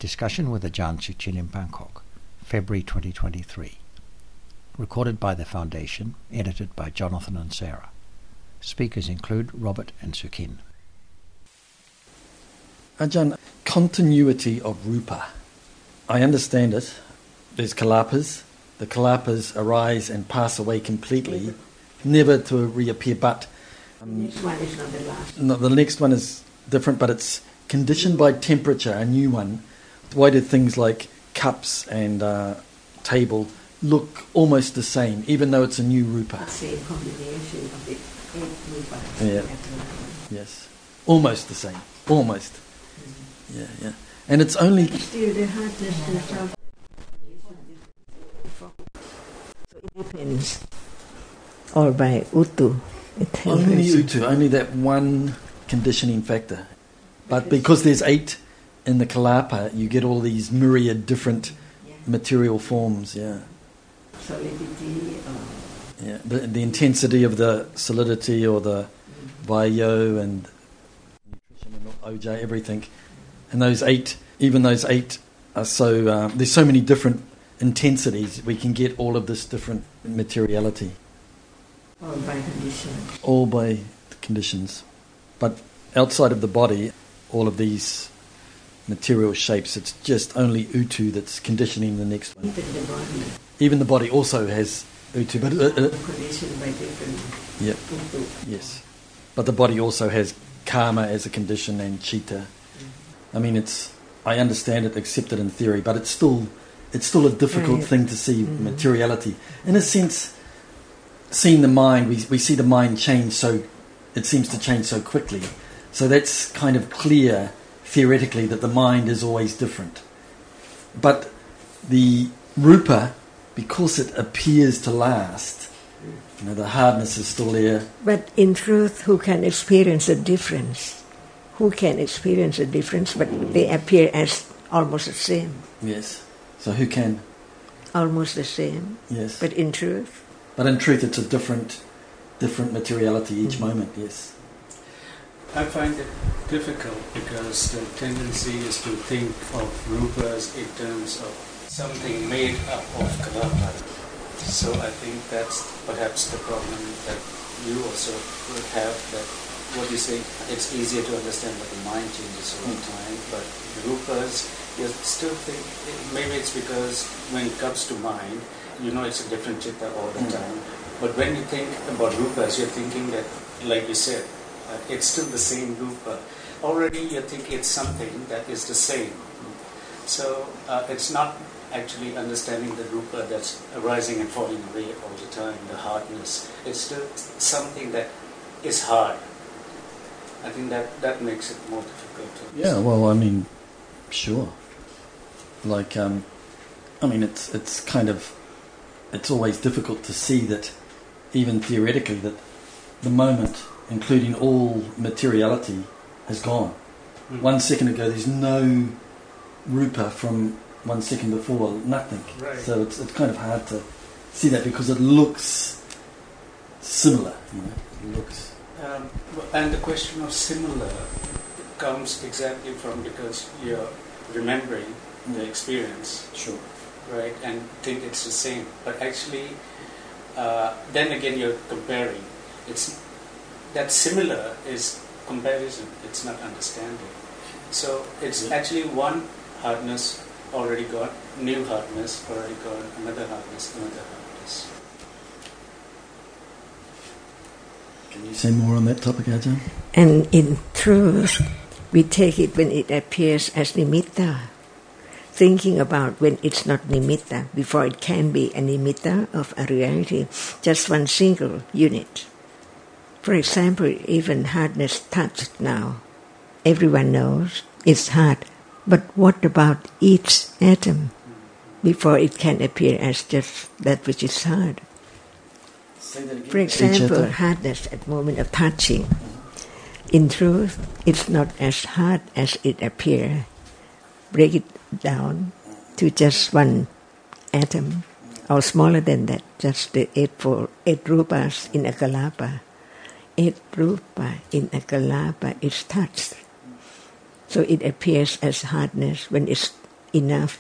Discussion with Ajahn Suchin in Bangkok, February 2023. Recorded by the Foundation, edited by Jonathan and Sarah. Speakers include Robert and Suchin. Ajahn, continuity of rupa. I understand it. There's kalapas. The kalapas arise and pass away completely, never to reappear, but the next one is not the last. No, the next one is different, but it's conditioned by temperature, a new one. Why do things like cups and table look almost the same, even though it's a new rupa? The same combination of the eight rupa. Yeah. Yes. Almost the same. Almost. Mm-hmm. Yeah. And it's only... Still the hardness and stuff. So it depends. Or by Utu. Only Utu, only that one conditioning factor. But because there's 8 in the kalapa, you get all these myriad different material forms, Solidity. Yeah, the intensity of the solidity or the vayo and nutrition and oja, everything. And those 8, even those 8 are so, there's so many different intensities, we can get all of this different materiality. All by conditions. All by conditions. But outside of the body, all of these material shapes, it's just only Utu that's conditioning the next one. Even the body. Even the body also has Utu. But conditioned by different Utu. Yes. But the body also has karma as a condition and chitta. I mean, I understand it, accept it in theory, but it's still a difficult thing to see materiality. In a sense, seeing the mind, we see the mind change it seems to change so quickly. So that's kind of clear theoretically that the mind is always different. But the rupa, because it appears to last, the hardness is still there. But in truth, who can experience the difference? Who can experience the difference, but they appear as almost the same? Yes. So who can? Almost the same. Yes. But in truth? But in truth, it's a different materiality each moment, yes. I find it difficult because the tendency is to think of rupas in terms of something made up of kalapa. So I think that's perhaps the problem that you also would have, that what you say, it's easier to understand that the mind changes over time, but the rupas, you still think, maybe it's because when it comes to mind, it's a different chitta all the time. But when you think about rupas, you're thinking that, like you said, it's still the same rupa. Already you think it's something that is the same. So it's not actually understanding the rupa that's arising and falling away all the time, the hardness. It's still something that is hard. I think that makes it more difficult to understand. Yeah, well, I mean, sure. Like, it's kind of, it's always difficult to see that, even theoretically, that the moment, including all materiality, has gone. 1 second ago, there's no rupa from 1 second before, nothing. Right. So it's kind of hard to see that because it looks similar, It looks... and the question of similar comes exactly from because you're remembering the experience. Sure. Right, and think it's the same. But actually, then again you're comparing. That similar is comparison, it's not understanding. So it's actually one hardness already gone, new hardness already gone, another hardness. Can you say more on that topic, Ajahn? And in truth, we take it when it appears as nimitta, thinking about when it's not nimitta, before it can be a nimitta of a reality, just one single unit. For example, even hardness touched now. Everyone knows it's hard, but what about each atom before it can appear as just that which is hard? For example, hardness at the moment of touching. In truth, it's not as hard as it appears. Break it down to just one atom, or smaller than that, just the 8 rupas in a kalapa. 8 rupa in a kalapa is touched. So it appears as hardness when it's enough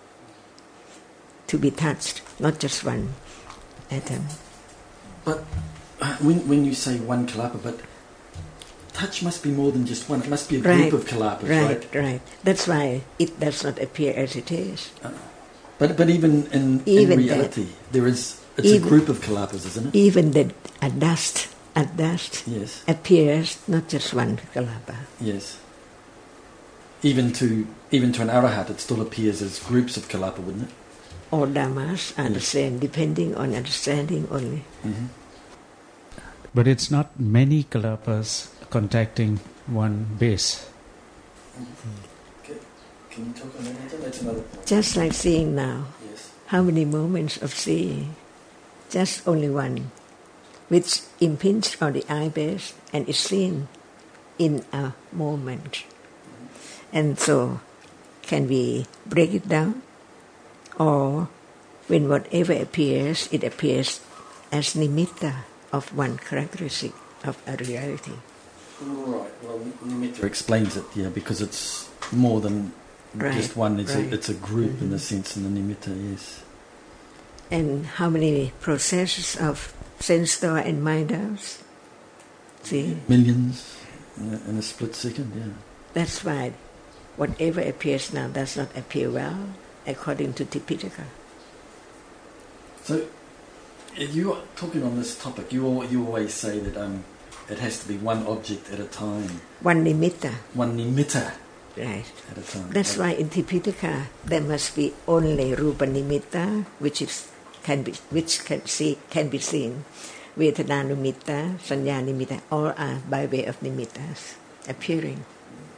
to be touched, not just one atom. But when you say one kalapa, but touch must be more than just one. It must be a group of kalapas, right? Right. That's why it does not appear as it is. But even in reality, it's a group of kalapas, isn't it? Even that at dust yes, appears not just one kalapa. Yes. Even to an arahat, it still appears as groups of kalapa, wouldn't it? All dhammas are the same, depending on understanding only. Mm-hmm. But it's not many kalapas contacting one base. Okay. Can you talk on that? That's another point. Just like seeing now. Yes. How many moments of seeing? Just only one, which impinges on the eye base and is seen in a moment. And so, can we break it down? Or, when whatever appears, it appears as nimitta of one characteristic of a reality. Right. Well, nimitta explains it, because it's more than just one. It's a group in a sense, in the nimitta, yes. And how many processes of sense door and mind doors? See? Millions in a split second, yeah. That's why whatever appears now does not appear well, according to Tipitaka. So, if you are talking on this topic, you always say that it has to be one object at a time. One nimitta. One nimitta. Right. At a time. That's why in Tipitaka there must be only rupa nimitta, which can be seen. Vedana nimitta, sanya nimitta, all are by way of nimittas appearing.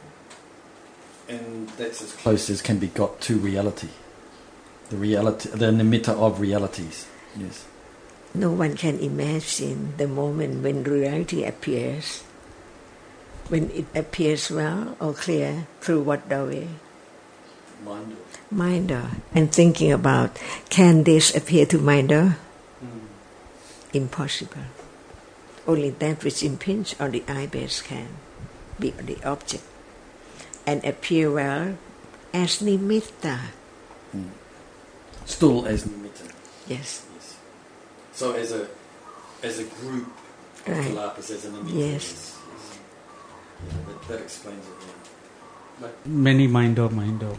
And that's as close as can be got to reality. The nimitta of realities. Yes. No one can imagine the moment when reality appears, when it appears well or clear through what way? Minder. And thinking about, can this appear to minder? Impossible. Only that which impinges on the eye base can be the object and appear well as nimitta. Still as nimitta. Yes. So as a group of kalapas, as a nimitta. Yes. That explains it, yeah. But Many minder,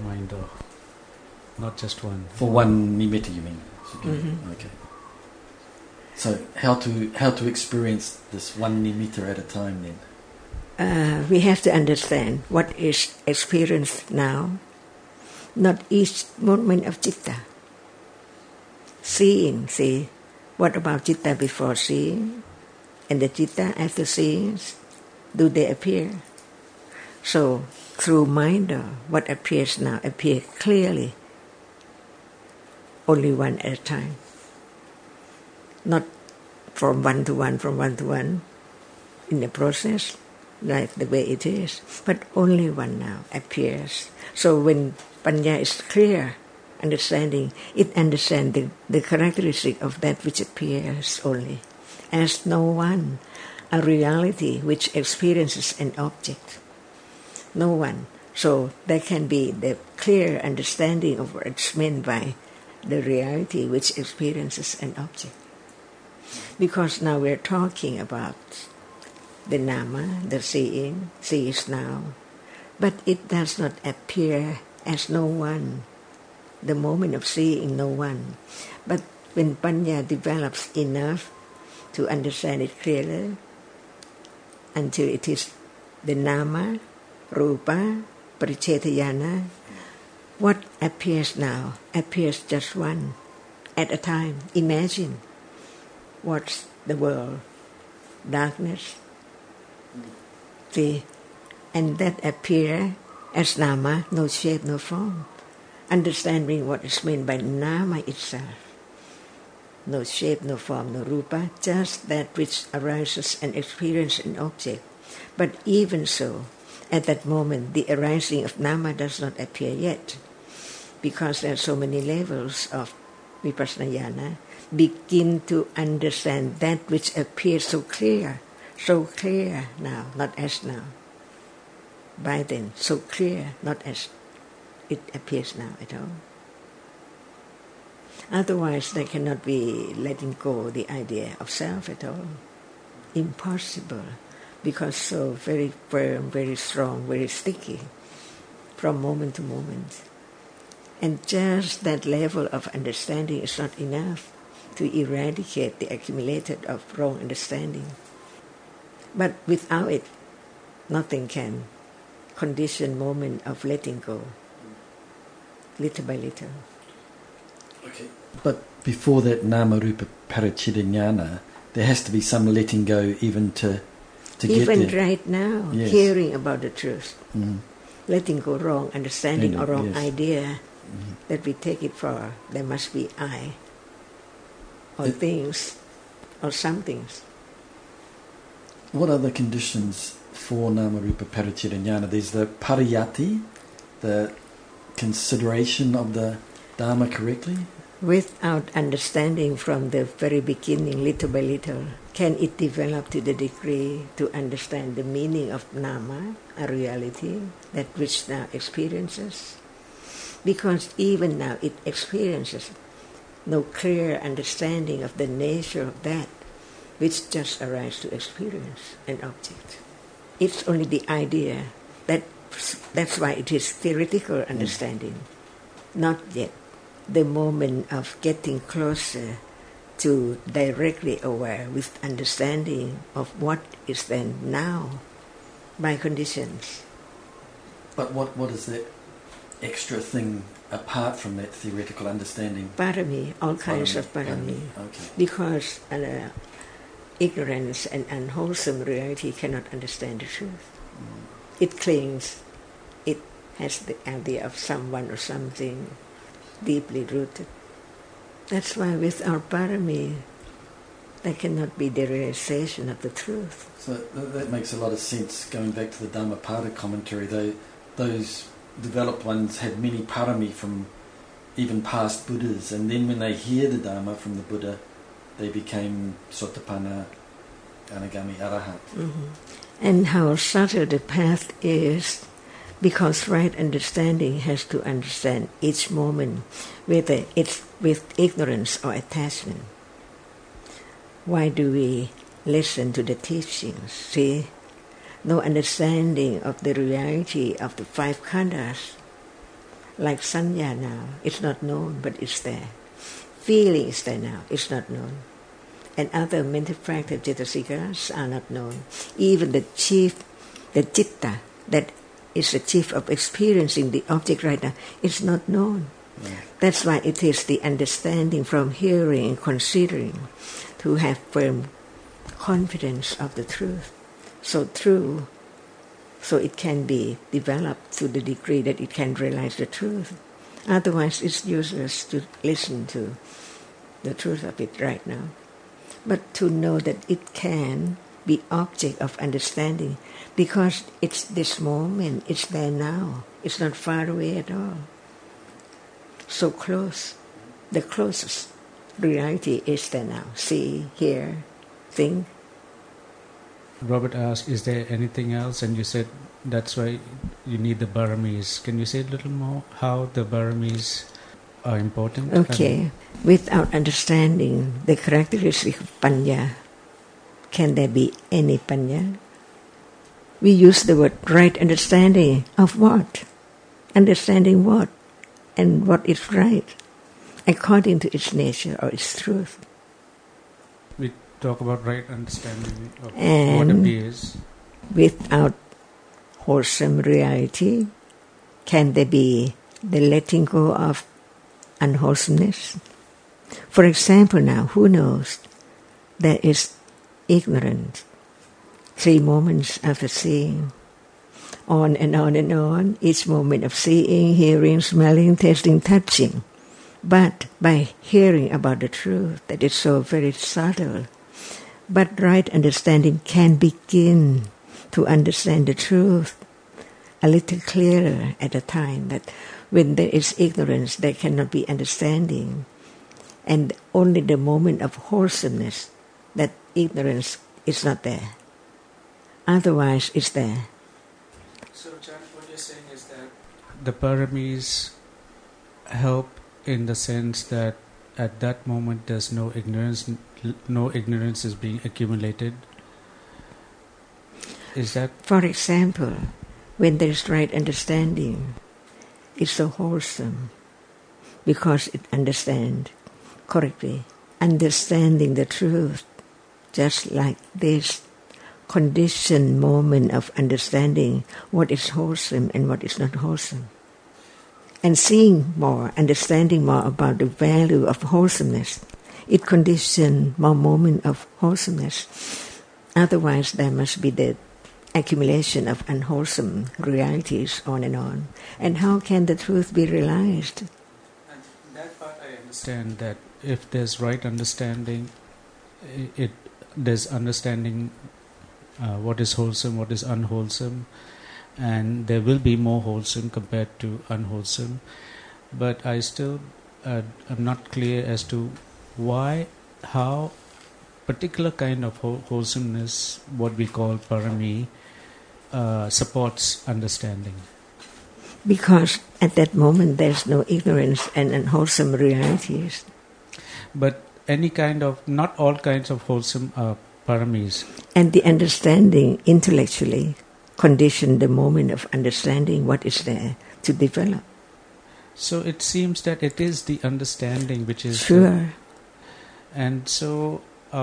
not just one. For one nimitta, you mean? Okay. So how to experience this one nimitta at a time then? We have to understand what is experienced now, not each moment of citta. Seeing, see, what about citta before seeing? And the citta after seeing, do they appear? So, through minder, what appears now appears clearly, only one at a time. Not from one to one, in the process, like the way it is, but only one now appears. So when Panya is clear, understanding, it understands the characteristic of that which appears only, as no one, a reality which experiences an object. No one. So there can be the clear understanding of what it's meant by the reality which experiences an object. Because now we're talking about the nama, the seeing, sees now, but it does not appear as no one, the moment of seeing no one. But when Panya develops enough to understand it clearly, until it is the nama, rupa, paricetayana, what appears now appears just one at a time. Imagine what's the world, darkness, see, and that appear as nama, no shape, no form. Understanding what is meant by nama itself. No shape, no form, no rupa, just that which arises and experiences an object. But even so, at that moment, the arising of nama does not appear yet, because there are so many levels of vipassana. Begin to understand that which appears so clear now, not as now. By then, so clear, not as it appears now at all. Otherwise, there cannot be letting go the idea of self at all. Impossible, because so very firm, very strong, very sticky from moment to moment. And just that level of understanding is not enough to eradicate the accumulated of wrong understanding. But without it, nothing can condition moment of letting go, little by little. Okay. But before that Nama-rupa Paricetta Jnana, there has to be some letting go even to get there. Even right now, yes. Hearing about the truth, letting go wrong understanding or wrong yes. idea that we take it for there must be I, or things, or some things. What are the conditions for Nama-rupa Paricetta Jnana? There's the pariyati, the consideration of the Dharma correctly. Without understanding from the very beginning, little by little, can it develop to the degree to understand the meaning of Nama, a reality that which now experiences? Because even now it experiences no clear understanding of the nature of that which just arises to experience an object. It's only the idea. That's why it is theoretical understanding, not yet the moment of getting closer to directly aware with understanding of what is then now by conditions. But what is that extra thing apart from that theoretical understanding? Parami, all kinds of parami. Okay. Because ignorance and unwholesome reality cannot understand the truth. It clings, it has the idea of someone or something deeply rooted. That's why with our parami, there cannot be the realization of the truth. So that makes a lot of sense. Going back to the Dhammapada commentary, those developed ones had many parami from even past Buddhas, and then when they hear the Dharma from the Buddha, they became Sotapanna, Anagami, Arahant. And how subtle the path is, because right understanding has to understand each moment, whether it's with ignorance or attachment. Why do we listen to the teachings? See, no understanding of the reality of the five khandhas, like sanya now, it's not known, but it's there. Feeling is there now, it's not known. And other mental practice, cetasikas, are not known. Even the citta, that is the chief of experiencing the object right now, it's not known. Yeah. That's why it is the understanding from hearing and considering to have firm confidence of the truth. So true, so it can be developed to the degree that it can realize the truth. Otherwise, it's useless to listen to the truth of it right now. But to know that it can be object of understanding, because it's this moment, it's there now, it's not far away at all. So close, the closest reality is there now. See, hear, think. Robert asked, is there anything else? And you said that's why you need the paramis. Can you say a little more how the paramis are important? Okay. Without understanding the characteristic of panya, can there be any panya? We use the word right understanding of what? Understanding what? And what is right, according to its nature or its truth. We talk about right understanding of and what appears. Without wholesome reality, can there be the letting go of unwholesomeness? For example now, who knows, there is ignorance, 3 moments after seeing, on and on and on, each moment of seeing, hearing, smelling, tasting, touching. But by hearing about the truth, that is so very subtle, but right understanding can begin to understand the truth a little clearer at a time, that when there is ignorance, there cannot be understanding. And only the moment of wholesomeness, that ignorance is not there. Otherwise, it's there. So, John, what you're saying is that the paramis help in the sense that at that moment there's no ignorance is being accumulated. Is that? For example, when there's right understanding, it's so wholesome because it understands correctly, understanding the truth, just like this conditioned moment of understanding what is wholesome and what is not wholesome. And seeing more, understanding more about the value of wholesomeness, it conditions more moment of wholesomeness. Otherwise, there must be the accumulation of unwholesome realities on and on. And how can the truth be realized? And that part I understand, that if there's right understanding, there's understanding what is wholesome, what is unwholesome, and there will be more wholesome compared to unwholesome. But I still am not clear as to how particular kind of wholesomeness, what we call parami, supports understanding. Because at that moment there's no ignorance and unwholesome realities. But not all kinds of wholesome are paramis. And the understanding intellectually condition the moment of understanding what is there to develop. So it seems that it is the understanding which is... Sure. And so...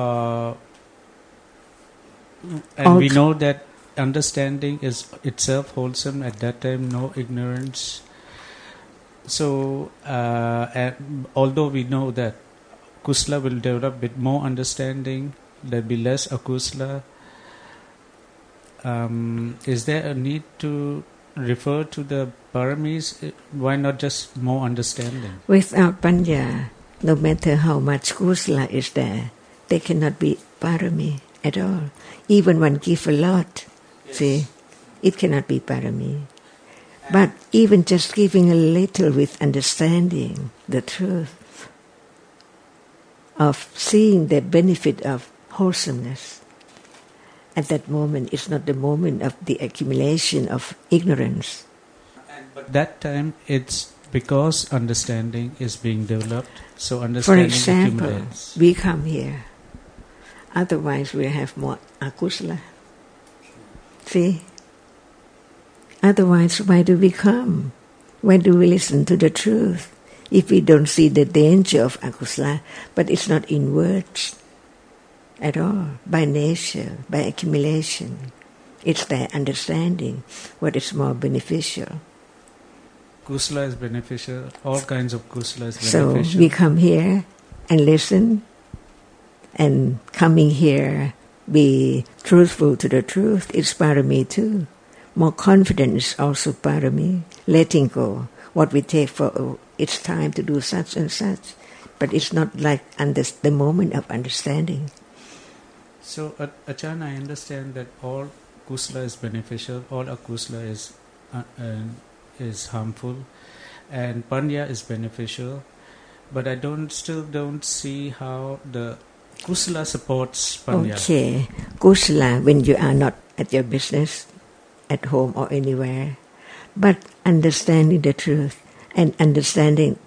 we know that understanding is itself wholesome at that time, no ignorance. So, although we know that kusala will develop with more understanding, there will be less akusala. Is there a need to refer to the paramis? Why not just more understanding? Without panya, no matter how much kusala is there, they cannot be parami at all. Even one give a lot, see, it cannot be parami. But even just giving a little with understanding the truth, of seeing the benefit of wholesomeness, at that moment is not the moment of the accumulation of ignorance. But that time it's because understanding is being developed, so understanding accumulates. For example, we come here, otherwise we have more akusala. See? Otherwise, why do we come? Why do we listen to the truth? If we don't see the danger of akusala, but it's not in words at all, by nature, by accumulation. It's their understanding what is more beneficial. Kusala is beneficial, all kinds of kusala is beneficial. So we come here and listen, and coming here, be truthful to the truth, it's parami too. More confidence is also parami, letting go. What we take for, it's time to do such and such, but it's not like the moment of understanding. So, Achan, I understand that all kusala is beneficial, all akusala is harmful, and panya is beneficial, but I still don't see how the kusala supports panya. Okay, kusala when you are not at your business, at home or anywhere, but understanding the truth and understanding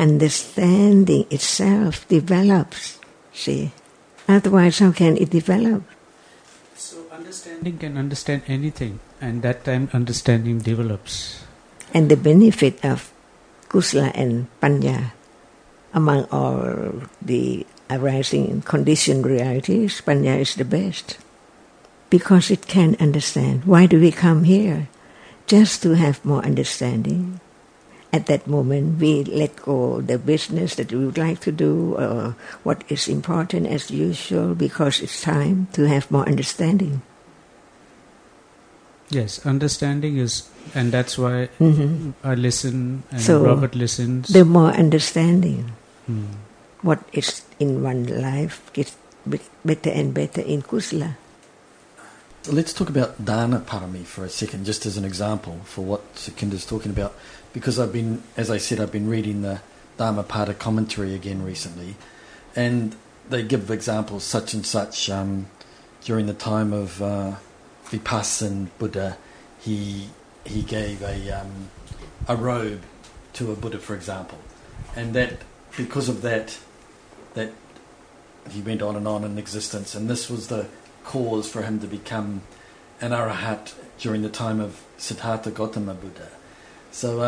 itself develops, see. Otherwise, how can it develop? So understanding can understand anything, and that time understanding develops. And the benefit of kusala and panya, among all the arising conditioned realities, panya is the best. Because it can understand. Why do we come here? Just to have more understanding. At that moment, we let go the business that we would like to do, or what is important as usual, because it's time to have more understanding. Yes, understanding is, and that's why I listen, and so Robert listens. The more understanding, what is in one life gets better and better in kusala. Let's talk about dana parami for a second, just as an example for what Sukhinder's talking about. Because I've been reading the Dhammapada commentary again recently, and they give examples such and such. During the time of Vipassana Buddha, he he gave a robe to a Buddha, for example, and that because of that he went on in existence, and this was the cause for him to become an arahat during the time of Siddhartha Gautama Buddha. So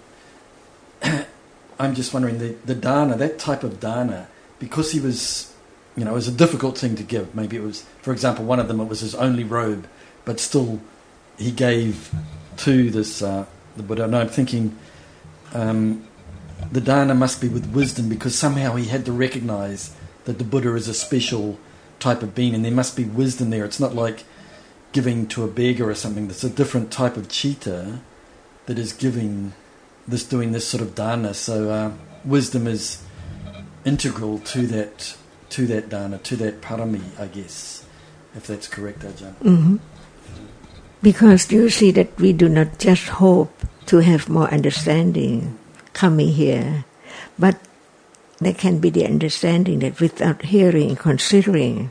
I'm just wondering, the dana, that type of dana, because he was, it was a difficult thing to give. Maybe it was, for example, one of them, it was his only robe, but still he gave to this the Buddha. And I'm thinking the dana must be with wisdom, because somehow he had to recognise that the Buddha is a special type of being, and there must be wisdom there. It's not like giving to a beggar or something. There's a different type of citta that is doing this sort of dana. So wisdom is integral to that dana, to that parami, I guess, if that's correct, Ajahn. Mm-hmm. Because you see that we do not just hope to have more understanding coming here, but there can be the understanding that without hearing, considering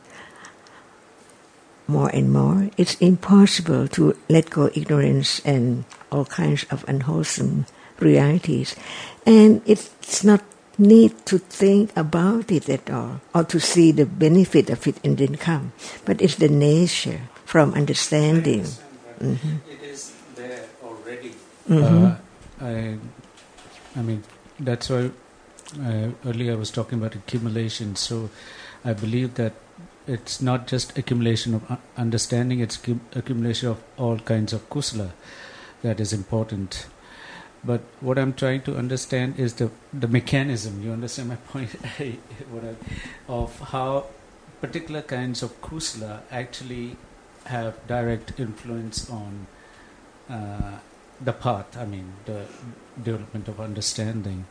more and more, it's impossible to let go ignorance and all kinds of unwholesome realities. And it's not need to think about it at all, or to see the benefit of it and then come. But it's the nature from understanding. Mm-hmm. It is there already. Mm-hmm. I mean, that's why earlier I was talking about accumulation. So I believe that it's not just accumulation of understanding, it's accumulation of all kinds of kusala that is important. But what I'm trying to understand is the mechanism. You understand my point? Of how particular kinds of kusala actually have direct influence on the path, I mean, the development of understanding.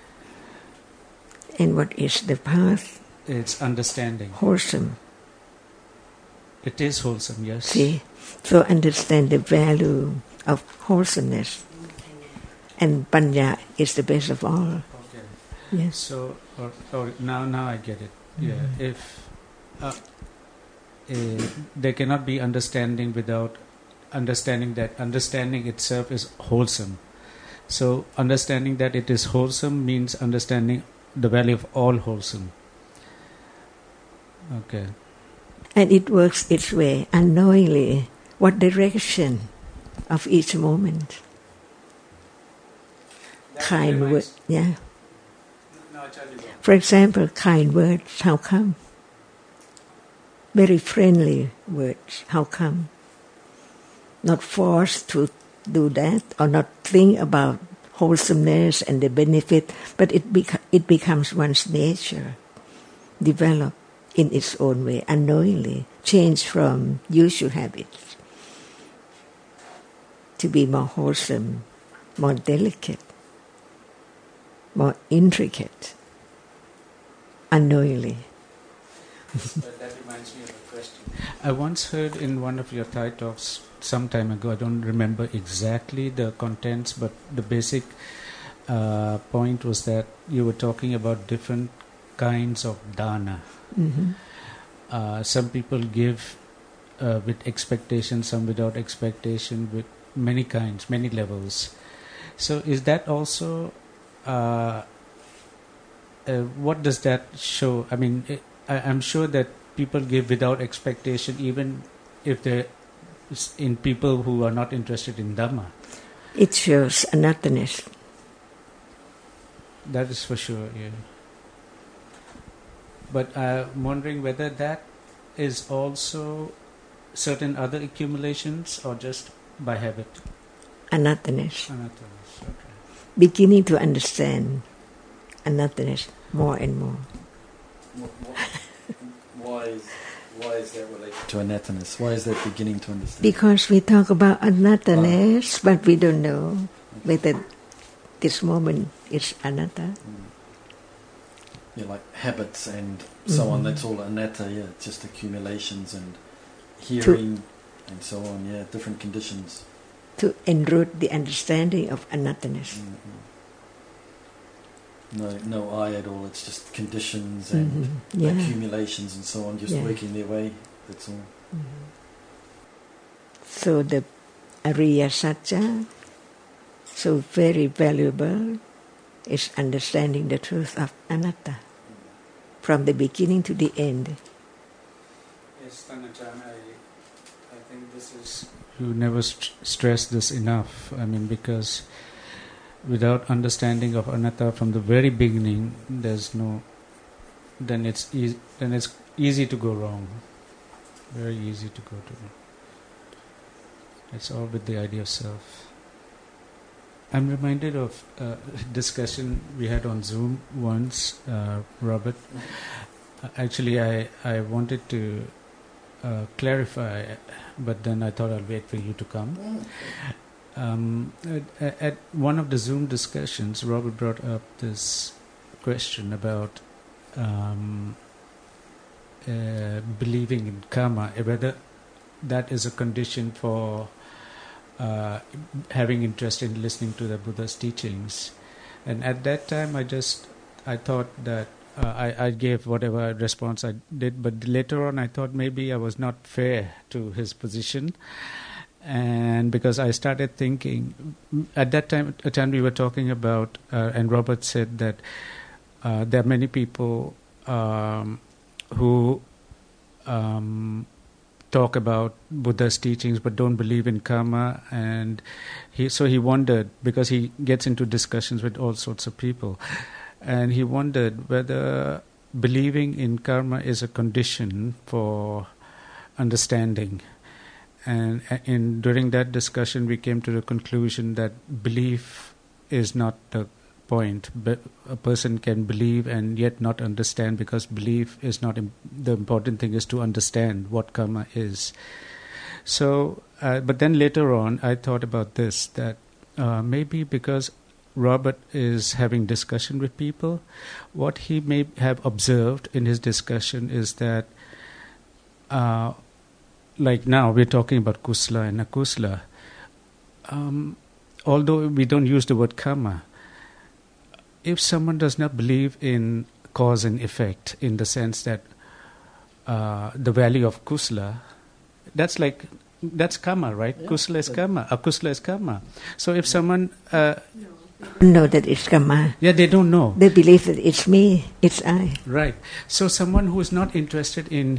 And what is the path? It's understanding. Wholesome. It is wholesome, yes. See? So understand the value of wholesomeness. And panya is the best of all. Okay. Yes. So, or now I get it. Yeah. If there cannot be understanding without understanding that understanding itself is wholesome. So understanding that it is wholesome means understanding the value of all wholesome. Okay. And it works its way unknowingly. What direction of each moment? Kind word, yeah. No, I tell you what. For example, kind words, how come? Very friendly words, how come? Not forced to do that, or not think about wholesomeness and the benefit, but it becomes one's nature, develop in its own way, unknowingly, change from usual habits to be more wholesome, more delicate, more intricate, unknowingly. But that reminds me of a question. I once heard in one of your Thai talks some time ago, I don't remember exactly the contents, but the basic point was that you were talking about different kinds of dana. Mm-hmm. Some people give with expectation, some without expectation, with many kinds, many levels. So is that also, what does that show? I mean, I'm sure that people give without expectation, even if they're in people who are not interested in Dhamma. It shows another's. That is for sure, yeah. But I'm wondering whether that is also certain other accumulations or just by habit? Another's. Another's, okay. Beginning to understand another's more and more. Why is that related to anathanas? Why is that beginning to understand? Because we talk about another's, but we don't know whether this moment is anatta. Yeah, like habits and so on, that's all anatta, yeah, just accumulations and hearing and so on, yeah, different conditions. To enroot the understanding of another's. No I at all, it's just conditions and accumulations and so on, just working their way, that's all. So the Ariya Satya, so very valuable, is understanding the truth of anatta from the beginning to the end. Yes, Tanachan, I think this is... You never stress this enough. I mean, because without understanding of anatta from the very beginning, there's no... Then it's easy to go wrong. Very easy to go to. It's all with the idea of self. I'm reminded of a discussion we had on Zoom once, Robert. Actually, I wanted to clarify, but then I thought I'll wait for you to come. At one of the Zoom discussions, Robert brought up this question about believing in karma, whether that is a condition for having interest in listening to the Buddha's teachings. And at that time, I thought that I gave whatever response I did, but later on I thought maybe I was not fair to his position. And because I started thinking, at that time we were talking about, and Robert said that there are many people who talk about Buddha's teachings but don't believe in karma, and he wondered, because he gets into discussions with all sorts of people, and he wondered whether believing in karma is a condition for understanding. And during that discussion we came to the conclusion that belief is not the point. A person can believe and yet not understand, because belief is not the important thing is to understand what karma is. So, but then later on I thought about this, that maybe because Robert is having discussion with people, what he may have observed in his discussion is that like now we're talking about kusala and akusala, although we don't use the word karma, if someone does not believe in cause and effect, in the sense that the value of kusala, that's karma, right? Yeah. Kusala is karma, akusala is karma. So if someone... know that it's karma. Yeah, they don't know. They believe that it's me, it's I. Right. So someone who is not interested in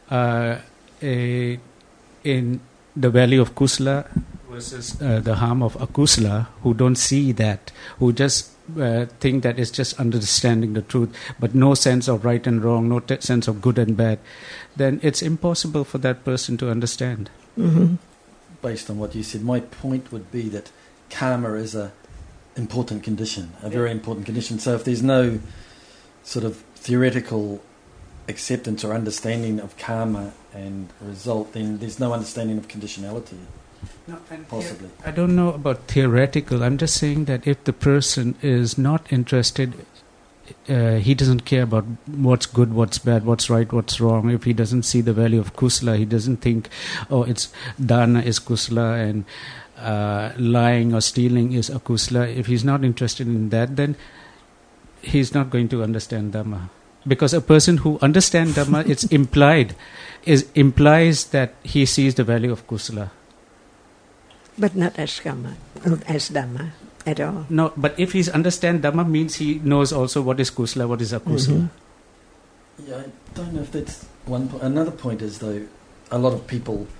the value of kusala versus the harm of akusala, who don't see that, who just think that it's just understanding the truth, but no sense of right and wrong, no sense of good and bad, then it's impossible for that person to understand. Mm-hmm. Based on what you said, my point would be that karma is a important condition, a very important condition. So if there's no sort of theoretical acceptance or understanding of karma and result, then there's no understanding of conditionality. No, possibly. I don't know about theoretical. I'm just saying that if the person is not interested, he doesn't care about what's good, what's bad, what's right, what's wrong. If he doesn't see the value of kusala, he doesn't think, it's dana is kusala and lying or stealing is akusala. If he's not interested in that, then he's not going to understand Dhamma. Because a person who understands Dhamma, implies that he sees the value of kusala. But not as karma, not as Dhamma at all. No, but if he understands Dhamma, means he knows also what is kusala, what is akusala. Mm-hmm. Yeah, I don't know if that's one point. Another point is, though, a lot of people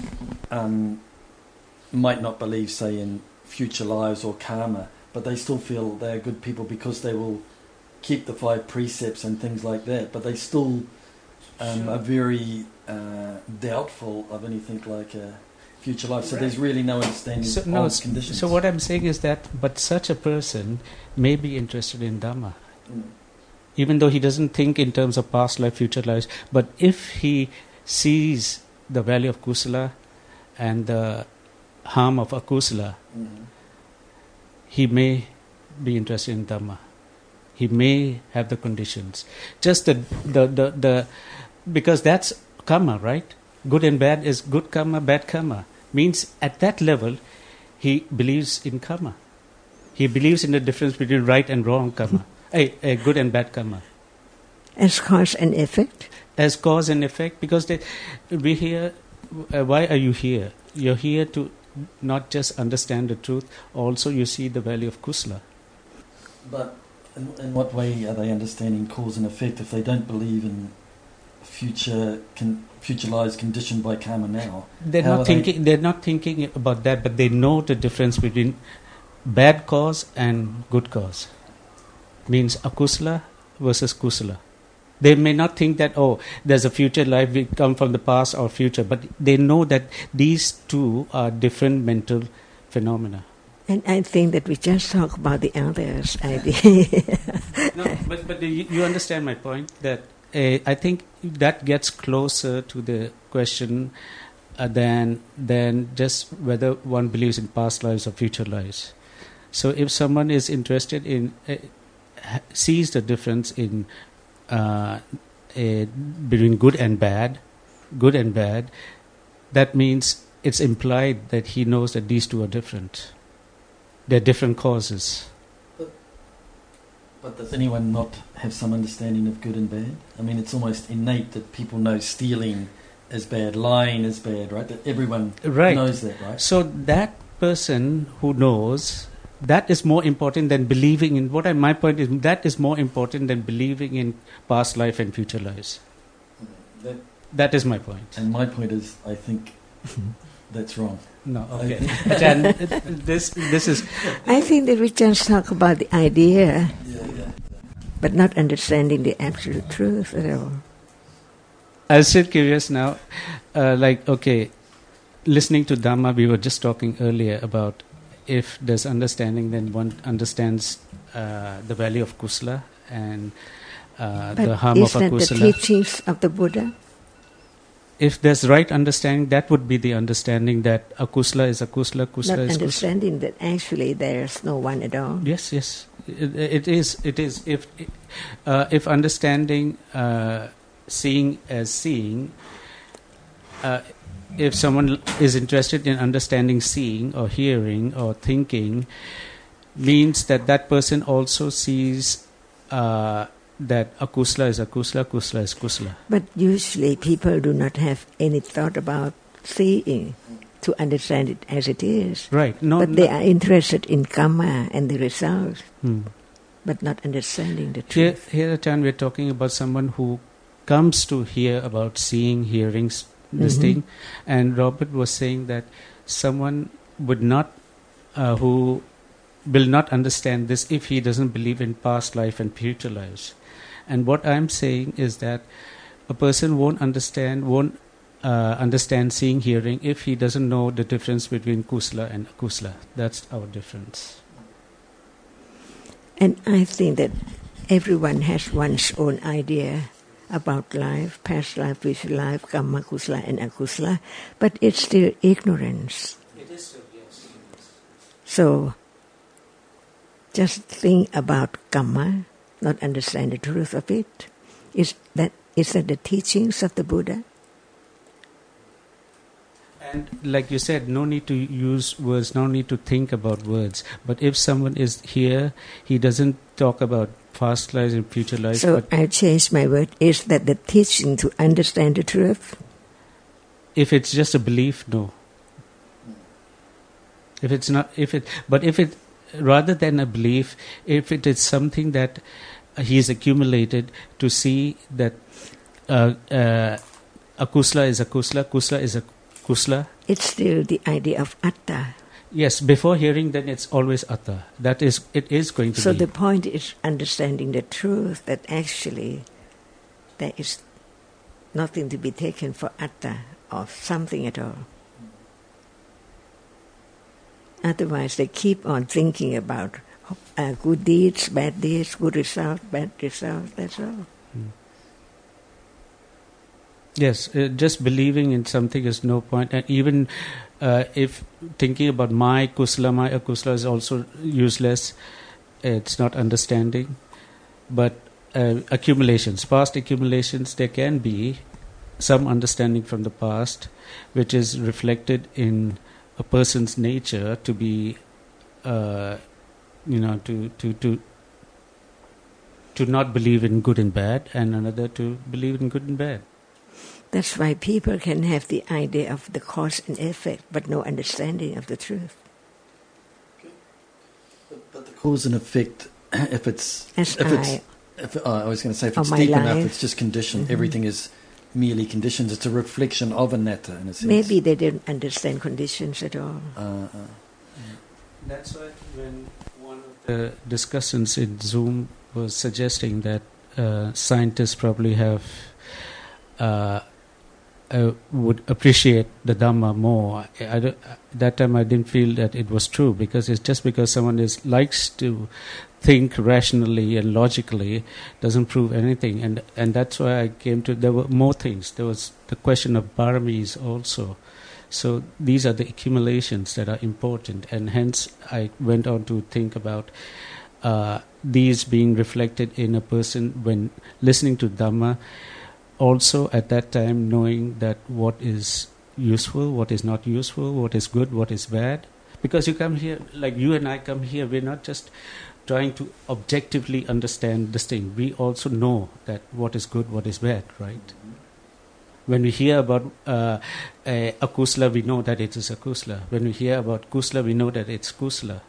might not believe, say, in future lives or karma, but they still feel they're good people because they will keep the 5 precepts and things like that, but they still are very doubtful of anything like a future life. So there's really no understanding of conditions. So what I'm saying is that, but such a person may be interested in Dhamma. Even though he doesn't think in terms of past life, future lives, but if he sees the value of kusala and the harm of akusala, he may be interested in Dhamma. He may have the conditions. Just the because that's karma, right? Good and bad is good karma, bad karma. Means at that level, he believes in karma. He believes in the difference between right and wrong karma. Good and bad karma. As cause and effect? As cause and effect, because we hear, why are you here? You're here to not just understand the truth, also you see the value of kusala. But in what way are they understanding cause and effect if they don't believe in future lives conditioned by karma now? They're not thinking about that, but they know the difference between bad cause and good cause. Means akusala versus kusala. They may not think that, there's a future life, we come from the past or future, but they know that these two are different mental phenomena. And I think that we just talk about the others' idea. No, but you understand my point, that I think that gets closer to the question than just whether one believes in past lives or future lives. So if someone is interested in, sees the difference in between good and bad, that means it's implied that he knows that these two are different. They're different causes. But does anyone not have some understanding of good and bad? I mean, it's almost innate that people know stealing is bad, lying is bad, right? That everyone knows that, right? So that person who knows, that is more important than believing in, my point is, that is more important than believing in past life and future lives. That is my point. And my point is, I think that's wrong. No, okay. Ajahn, this is... I think that we just talk about the idea, but not understanding the absolute truth at all. I was still curious now, listening to Dhamma, we were just talking earlier about if there's understanding, then one understands the value of kusala and the harm of akusala. But is that the teachings of the Buddha? If there's right understanding, that would be the understanding that akusala is akusala, kusala not is understanding that actually there's no one at all. Yes. It is. If understanding, seeing as seeing, if someone is interested in understanding seeing or hearing or thinking, means that person also sees that akusala is akusala, kusala is kusala. But usually people do not have any thought about seeing to understand it as it is. Right. But they are interested in karma and the results, but not understanding the truth. Here, Ajahn, we're talking about someone who comes to hear about seeing, hearing, this thing, and Robert was saying that someone would not, who will not understand this if he doesn't believe in past life and future lives. And what I'm saying is that a person won't understand seeing, hearing if he doesn't know the difference between kusala and akusala. That's our difference. And I think that everyone has one's own idea about life, past life, future life, karma, kusala and akusala, but it's still ignorance. It is still, yes. So, just think about karma, not understand the truth of it. Is that the teachings of the Buddha? And like you said, no need to use words, no need to think about words. But if someone is here, he doesn't talk about past lives and future lives. So I changed my word. Is that the teaching to understand the truth? If it's just a belief, no. If it's not, but if it, rather than a belief, if it is something that he's accumulated to see that akusala is akusala, kusala is akusala. It's still the idea of atta. Yes, before hearing, then it's always atta. That is, it is going to be. So the point is understanding the truth that actually there is nothing to be taken for atta or something at all. Otherwise, they keep on thinking about good deeds, bad deeds, good result, bad result, that's all. Yes, just believing in something is no point. And even if thinking about my kusala, my akusala is also useless. It's not understanding. But accumulations, past accumulations, there can be some understanding from the past, which is reflected in a person's nature to be, to not believe in good and bad, and another to believe in good and bad. That's why people can have the idea of the cause and effect, but no understanding of the truth. But the cause and effect, I was going to say, if it's my deep enough, life. it's just conditioned. Everything is merely conditions. It's a reflection of anatta, in a sense. Maybe they didn't understand conditions at all. That's why when one of the discussants in Zoom was suggesting that scientists probably have would appreciate the Dhamma more. That time I didn't feel that it was true, because it's just because someone likes to think rationally and logically doesn't prove anything. And that's why I came to, there were more things. There was the question of paramis also. So these are the accumulations that are important, and hence I went on to think about these being reflected in a person when listening to Dhamma. Also at that time knowing that what is useful, what is not useful, what is good, what is bad. Because you come here, like you and I come here, we're not just trying to objectively understand this thing. We also know that what is good, what is bad, right? When we hear about akusala, we know that it is akusala. When we hear about kusala, we know that it's kusala.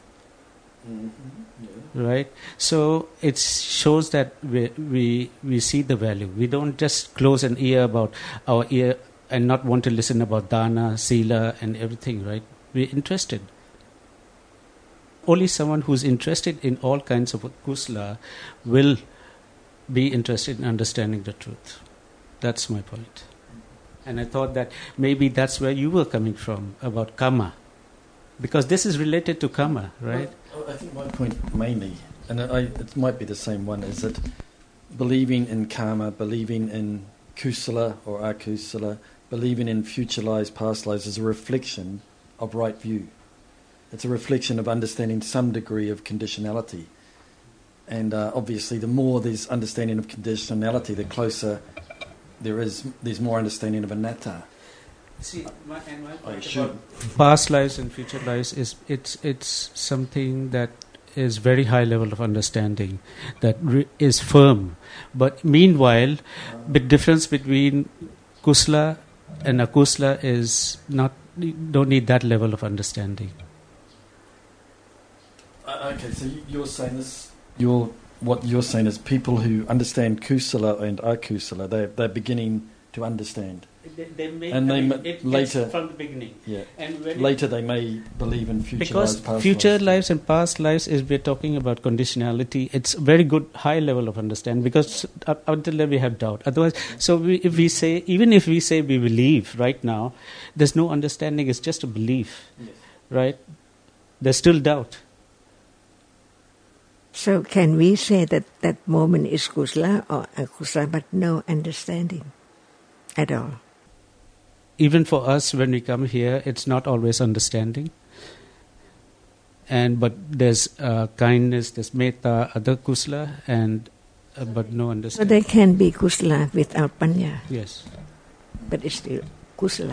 Right? So it shows that we see the value. We don't just close an ear about our ear and not want to listen about dana, sila and everything, right? We're interested. Only someone who's interested in all kinds of kusala will be interested in understanding the truth. That's my point. And I thought that maybe that's where you were coming from, about karma. Because this is related to karma, right? Well, I think my point mainly, and it might be the same one, is that believing in karma, believing in kusala or akusala, believing in future lives, past lives, is a reflection of right view. It's a reflection of understanding some degree of conditionality. And obviously the more there's understanding of conditionality, the closer there's more understanding of anatta. See, my point about past lives and future lives is it's something that is very high level of understanding, that is firm. But meanwhile, the difference between kusala and akusala is not. You don't need that level of understanding. Okay, so you're saying this. What you're saying is people who understand kusala and akusala, they're beginning to understand. Later from the beginning. Yeah. And later they may believe in future lives, past because future lives. lives and past lives is we're talking about conditionality. It's a very good high level of understanding, because until then we have doubt. Otherwise, so if we say we believe right now, there's no understanding. It's just a belief, yes. Right? There's still doubt. So can we say that that moment is kusala or akusala, but no understanding at all? Even for us, when we come here, it's not always understanding. But there's kindness, there's metta, other kusala, but no understanding. So there can be kusala without panya. Yes. But it's still kusala.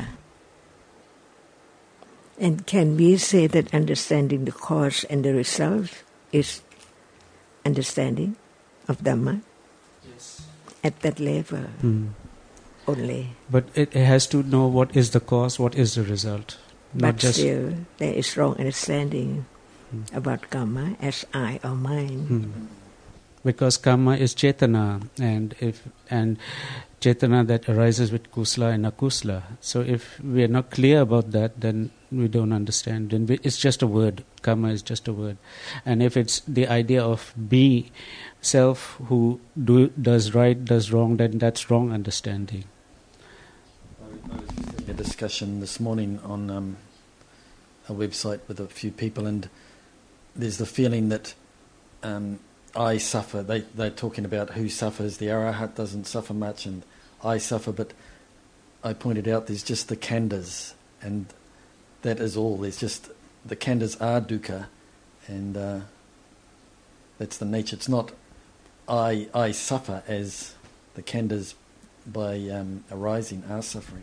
And can we say that understanding the cause and the result is understanding of Dhamma? Yes. At that level only. But it has to know what is the cause, what is the result. But still, there is wrong understanding about karma as I or mine. Because karma is cetana, and cetana that arises with kusala and akusala. So if we are not clear about that, then we don't understand. Then it's just a word. Karma is just a word. And if it's the idea of be self who does right, does wrong, then that's wrong understanding. I was just having a discussion this morning on a website with a few people, and there's the feeling that I suffer. They're talking about who suffers. The Arahat doesn't suffer much, and I suffer. But I pointed out there's just the khandhas, and that is all. There's just the khandhas are dukkha, and that's the nature. It's not I suffer as the khandhas by arising are suffering.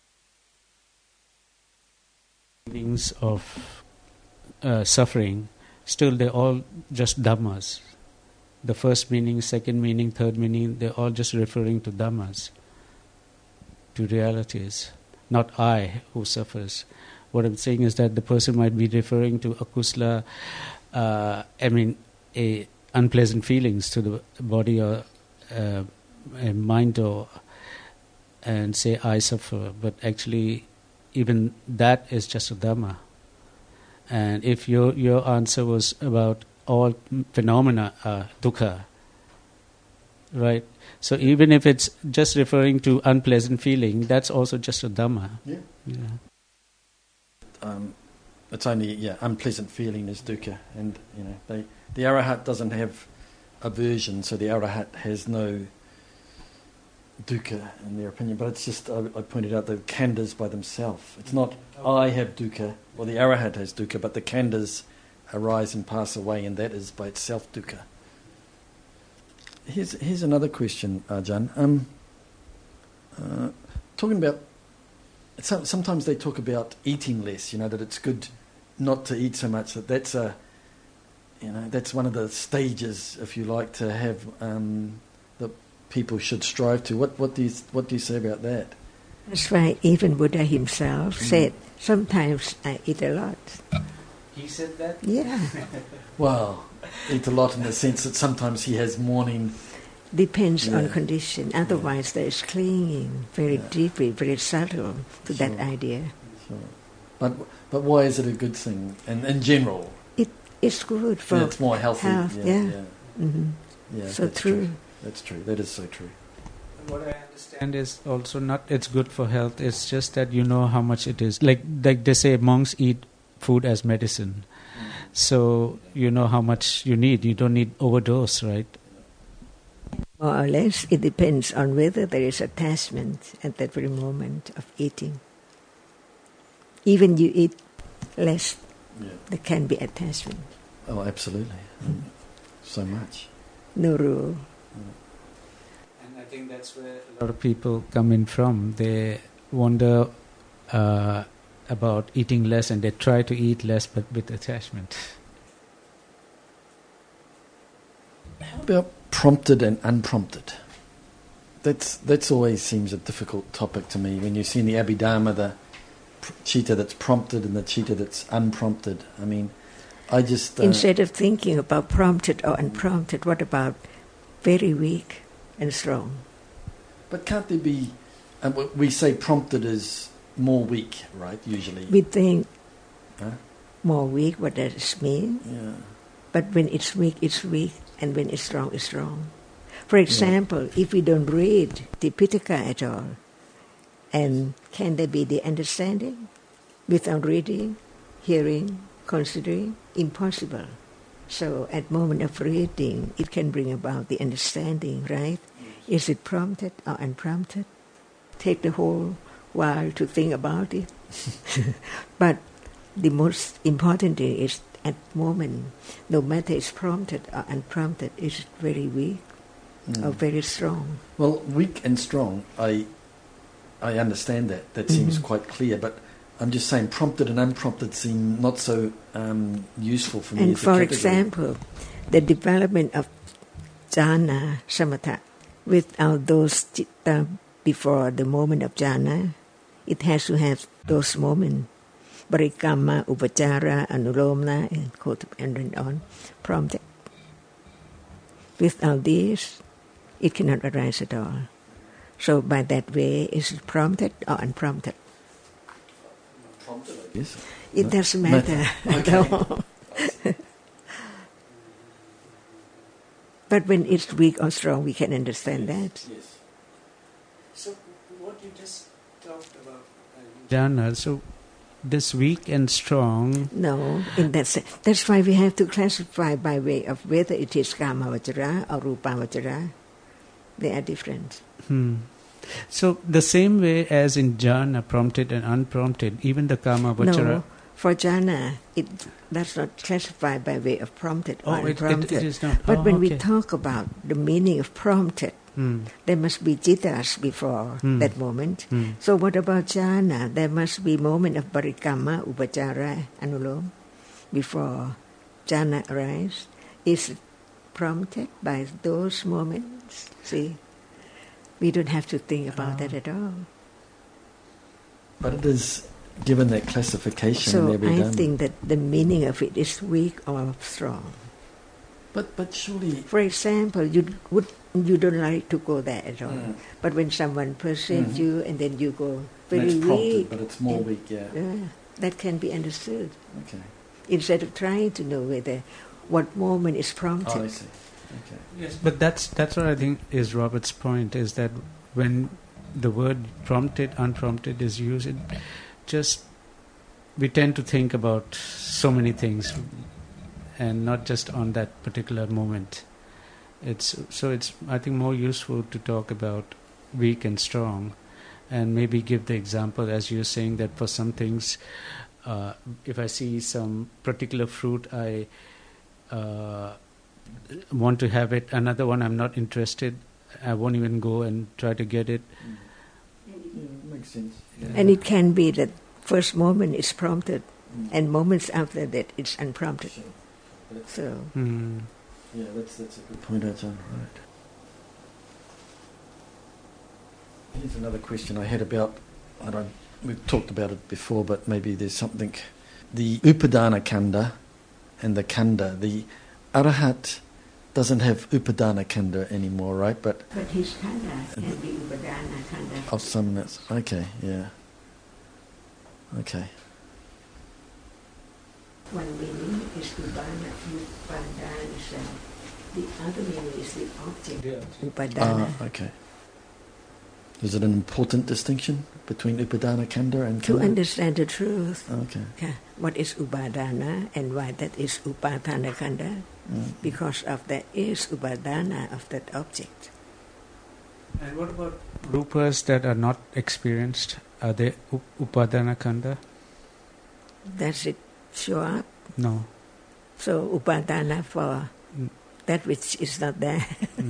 Meanings of suffering, still they're all just dhammas. The first meaning, second meaning, third meaning, they're all just referring to dhammas. to realities, not I who suffers. What I'm saying is that the person might be referring to akusala, unpleasant feelings to the body or mind, and say I suffer, but actually even that is just a dhamma. And if your answer was about all phenomena are dukkha, right? So even if it's just referring to unpleasant feeling, that's also just a dhamma. Yeah. Yeah. It's only unpleasant feeling is dukkha, and the arahat doesn't have aversion, so the arahat has no dukkha in their opinion. But it's just I pointed out the khandhas by themselves. It's not I have dukkha or the arahat has dukkha, but the khandhas arise and pass away, and that is by itself dukkha. Here's another question, Ajahn. Talking about sometimes they talk about eating less. That it's good not to eat so much. That's one of the stages, if you like, to have that people should strive to. What do you say about that? That's why even Buddha himself said, sometimes I eat a lot. He said that? Yeah. Well, eat a lot in the sense that sometimes he has morning... Depends on condition. Otherwise there is clinging very deeply, very subtle to that idea. Sure. But why is it a good thing? And in general? It's good for it's more healthy. health. Mm-hmm. So true. That's true. That is so true. What I understand is also not it's good for health. It's just that you know how much it is. Like they say, monks eat food as medicine. So you know how much you need. You don't need overdose, right? More or less, it depends on whether there is attachment at that very moment of eating. Even you eat less, there can be attachment. Oh, absolutely. So much. No rule. And I think that's where a lot of people come in from. They wonder about eating less, and they try to eat less, but with attachment. How about prompted and unprompted? That's always seems a difficult topic to me. When you see in the Abhidharma the citta that's prompted and the citta that's unprompted. I mean, I just... Instead of thinking about prompted or unprompted, what about very weak and strong? But can't there be... we say prompted is more weak, right, usually? We think more weak, what does it mean? Yeah. But when it's weak, and when it's strong. For example, if we don't read the Pitaka at all, and can there be the understanding without reading, hearing, considering? Impossible. So at moment of reading, it can bring about the understanding, right? Is it prompted or unprompted? Take the whole while to think about it. But the most important thing is at moment, no matter it's prompted or unprompted, it's very weak or very strong. Well, weak and strong, I understand that. That seems quite clear, but I'm just saying prompted and unprompted seem not so useful for me. And as a for category. example, the development of jhana, samatha, without those citta before the moment of jhana, it has to have those moments. Barikamma, upachara, anulomna, and on, prompted. Without this, it cannot arise at all. So by that way, is it prompted or unprompted? Prompted, I guess. It doesn't matter at all. But when it's weak or strong, we can understand that. Yes. So what you just talked about, jhana, so this weak and strong... No, in that sense. That's why we have to classify by way of whether it is kamavachara or rupavachara. They are different. So the same way as in jhana, prompted and unprompted, even the kamavachara... No, for jhana, it does not classify by way of prompted or unprompted. It is not. But when we talk about the meaning of prompted, there must be jittas before that moment. So what about jhana? There must be moment of barikamma, upachara, anulom before jhana arises. Is it prompted by those moments? See, we don't have to think about that at all. But it is given that classification. So there I think that the meaning of it is weak or strong. But surely. For example, you don't like to go there at all. But when someone persuades you and then you go very That's prompted, weak, but it's more weak. Yeah. that can be understood. Okay. Instead of trying to know what moment is prompted. Oh, I see. Okay. Yes, but that's what I think is Robert's point, is that when the word prompted, unprompted is used, we tend to think about so many things and not just on that particular moment. It's I think more useful to talk about weak and strong, and maybe give the example, as you're saying, that for some things, if I see some particular fruit, I want to have it. Another one, I'm not interested. I won't even go and try to get it. Makes sense. Yeah. And it can be that first moment is prompted, and moments after that it's unprompted. Sure. So Yeah, that's a good point, Ajahn. Right. Here's another question I had about. We've talked about it before, but maybe there's something. The Upadana Kanda and the Kanda. The Arahat doesn't have Upadana Kanda anymore, right? But his Kanda can be Upadana Kanda. of some that's okay. Yeah. Okay. One meaning is Upadana itself. The other meaning is the object. Upadana. Okay. Is it an important distinction between Upadana Kanda and To Kanda? understand the truth. Okay. What is Upadana and why that is Upadana Kanda? Because of that is Upadana of that object. And what about rupas that are not experienced? Are they Upadana Kanda? Does it show up? No. So Upadana for that which is not there.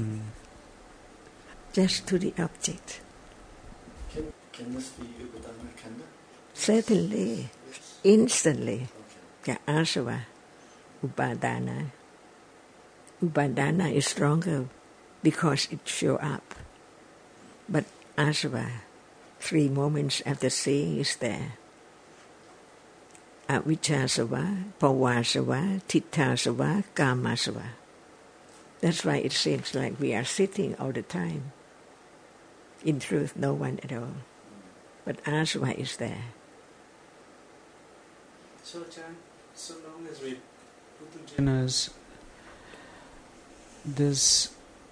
Just to the object. Can this be Upadana Kanda? Certainly. Instantly. Asava. Upadana. Upadana is stronger because it show up. But asava, 3 moments after seeing, is there. Avijjasava, pavasava, titthasava, kamasava. That's why it seems like we are sitting all the time. In truth, no one at all. But asava is there. So, Chan, so long as we Puthujjanas, this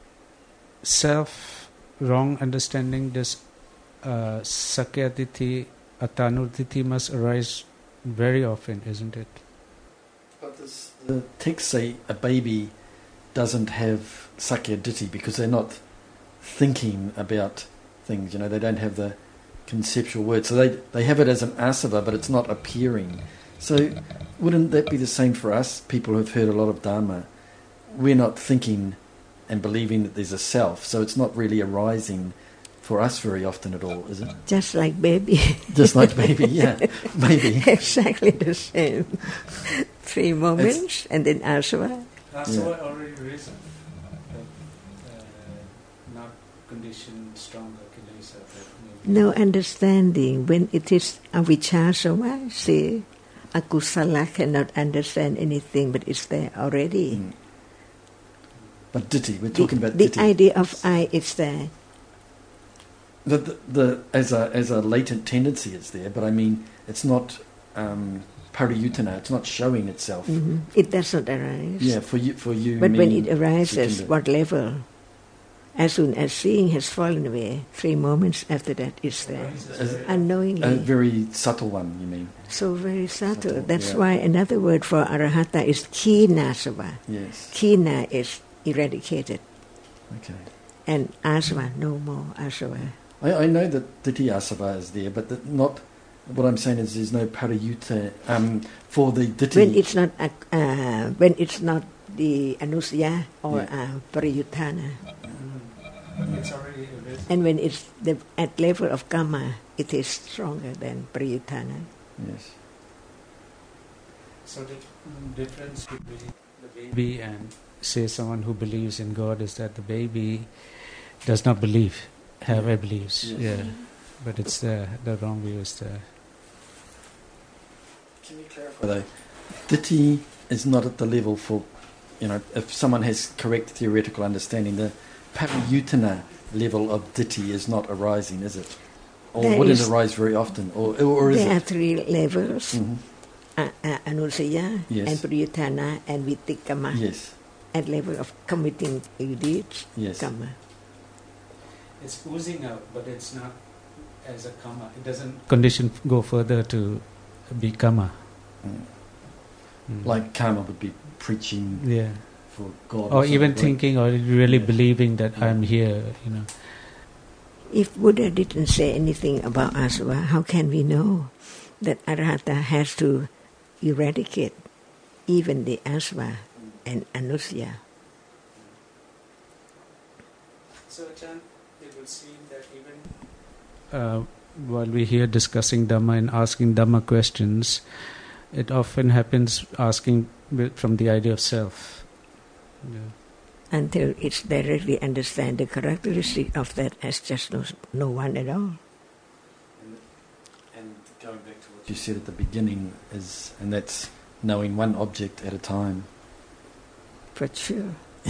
self-wrong understanding, this Sakyaditi, Atanurditi must arise very often, isn't it? But the texts say a baby doesn't have Sakyaditi because they're not thinking about things, they don't have the conceptual word. So they have it as an asava, but it's not appearing. So wouldn't that be the same for us, people who have heard a lot of Dharma? We're not thinking and believing that there's a self, so it's not really arising for us very often at all, is it? Just like baby. Just like baby, yeah, maybe. Exactly the same. 3 moments and then asava. Asava already risen. Not conditioned, stronger kilesa. No understanding. When it is avijjasava, see, akusala cannot understand anything, but it's there already. But Ditti, we're talking about the Ditti. idea of I is there. As a latent tendency, it's there, but I mean, it's not pariyutana. It's not showing itself. It does not arise. Yeah, for you. But when it arises, what level? As soon as seeing has fallen away, 3 moments after that it's there. Unknowingly. A very subtle one, you mean? So very subtle. That's yeah. why another word for arahata is khinasava. Yes. Khina is eradicated. Okay. And asava, no more asava. I know that Ditti Asava is there, but not. What I'm saying is there's no parayutta for the Ditti. When it's not the anusaya or parayuttana. It's already arisen. And when it's at level of kama, it is stronger than parayuttana. Yes. So the difference between the baby and, say, someone who believes in God is that the baby does not have beliefs. Yes. Yeah. but it's there. The wrong view is there. Can you clarify though? Ditthi is not at the level for, if someone has correct theoretical understanding, the parayutana level of ditthi is not arising, is it? Or there wouldn't arise very often? Or is there are it? 3 levels, anusaya, Yes. and prayutana, and vitikama. Yes. At level of committing deeds, Yes. karma. It's oozing out, but it's not as a karma. It doesn't condition go further to be karma. Like karma would be preaching Yeah. for God. Or even something, right? thinking or really Yes. believing that Yeah. I'm here, If Buddha didn't say anything about asava, how can we know that arahata has to eradicate even the asava and anusaya? So, Ajahn, it would seem that even while we're here discussing Dhamma and asking Dhamma questions, it often happens asking from the idea of self. Yeah. Until it's directly understand the characteristic of that as just no one at all. And going back to what you said at the beginning and that's knowing one object at a time. For sure.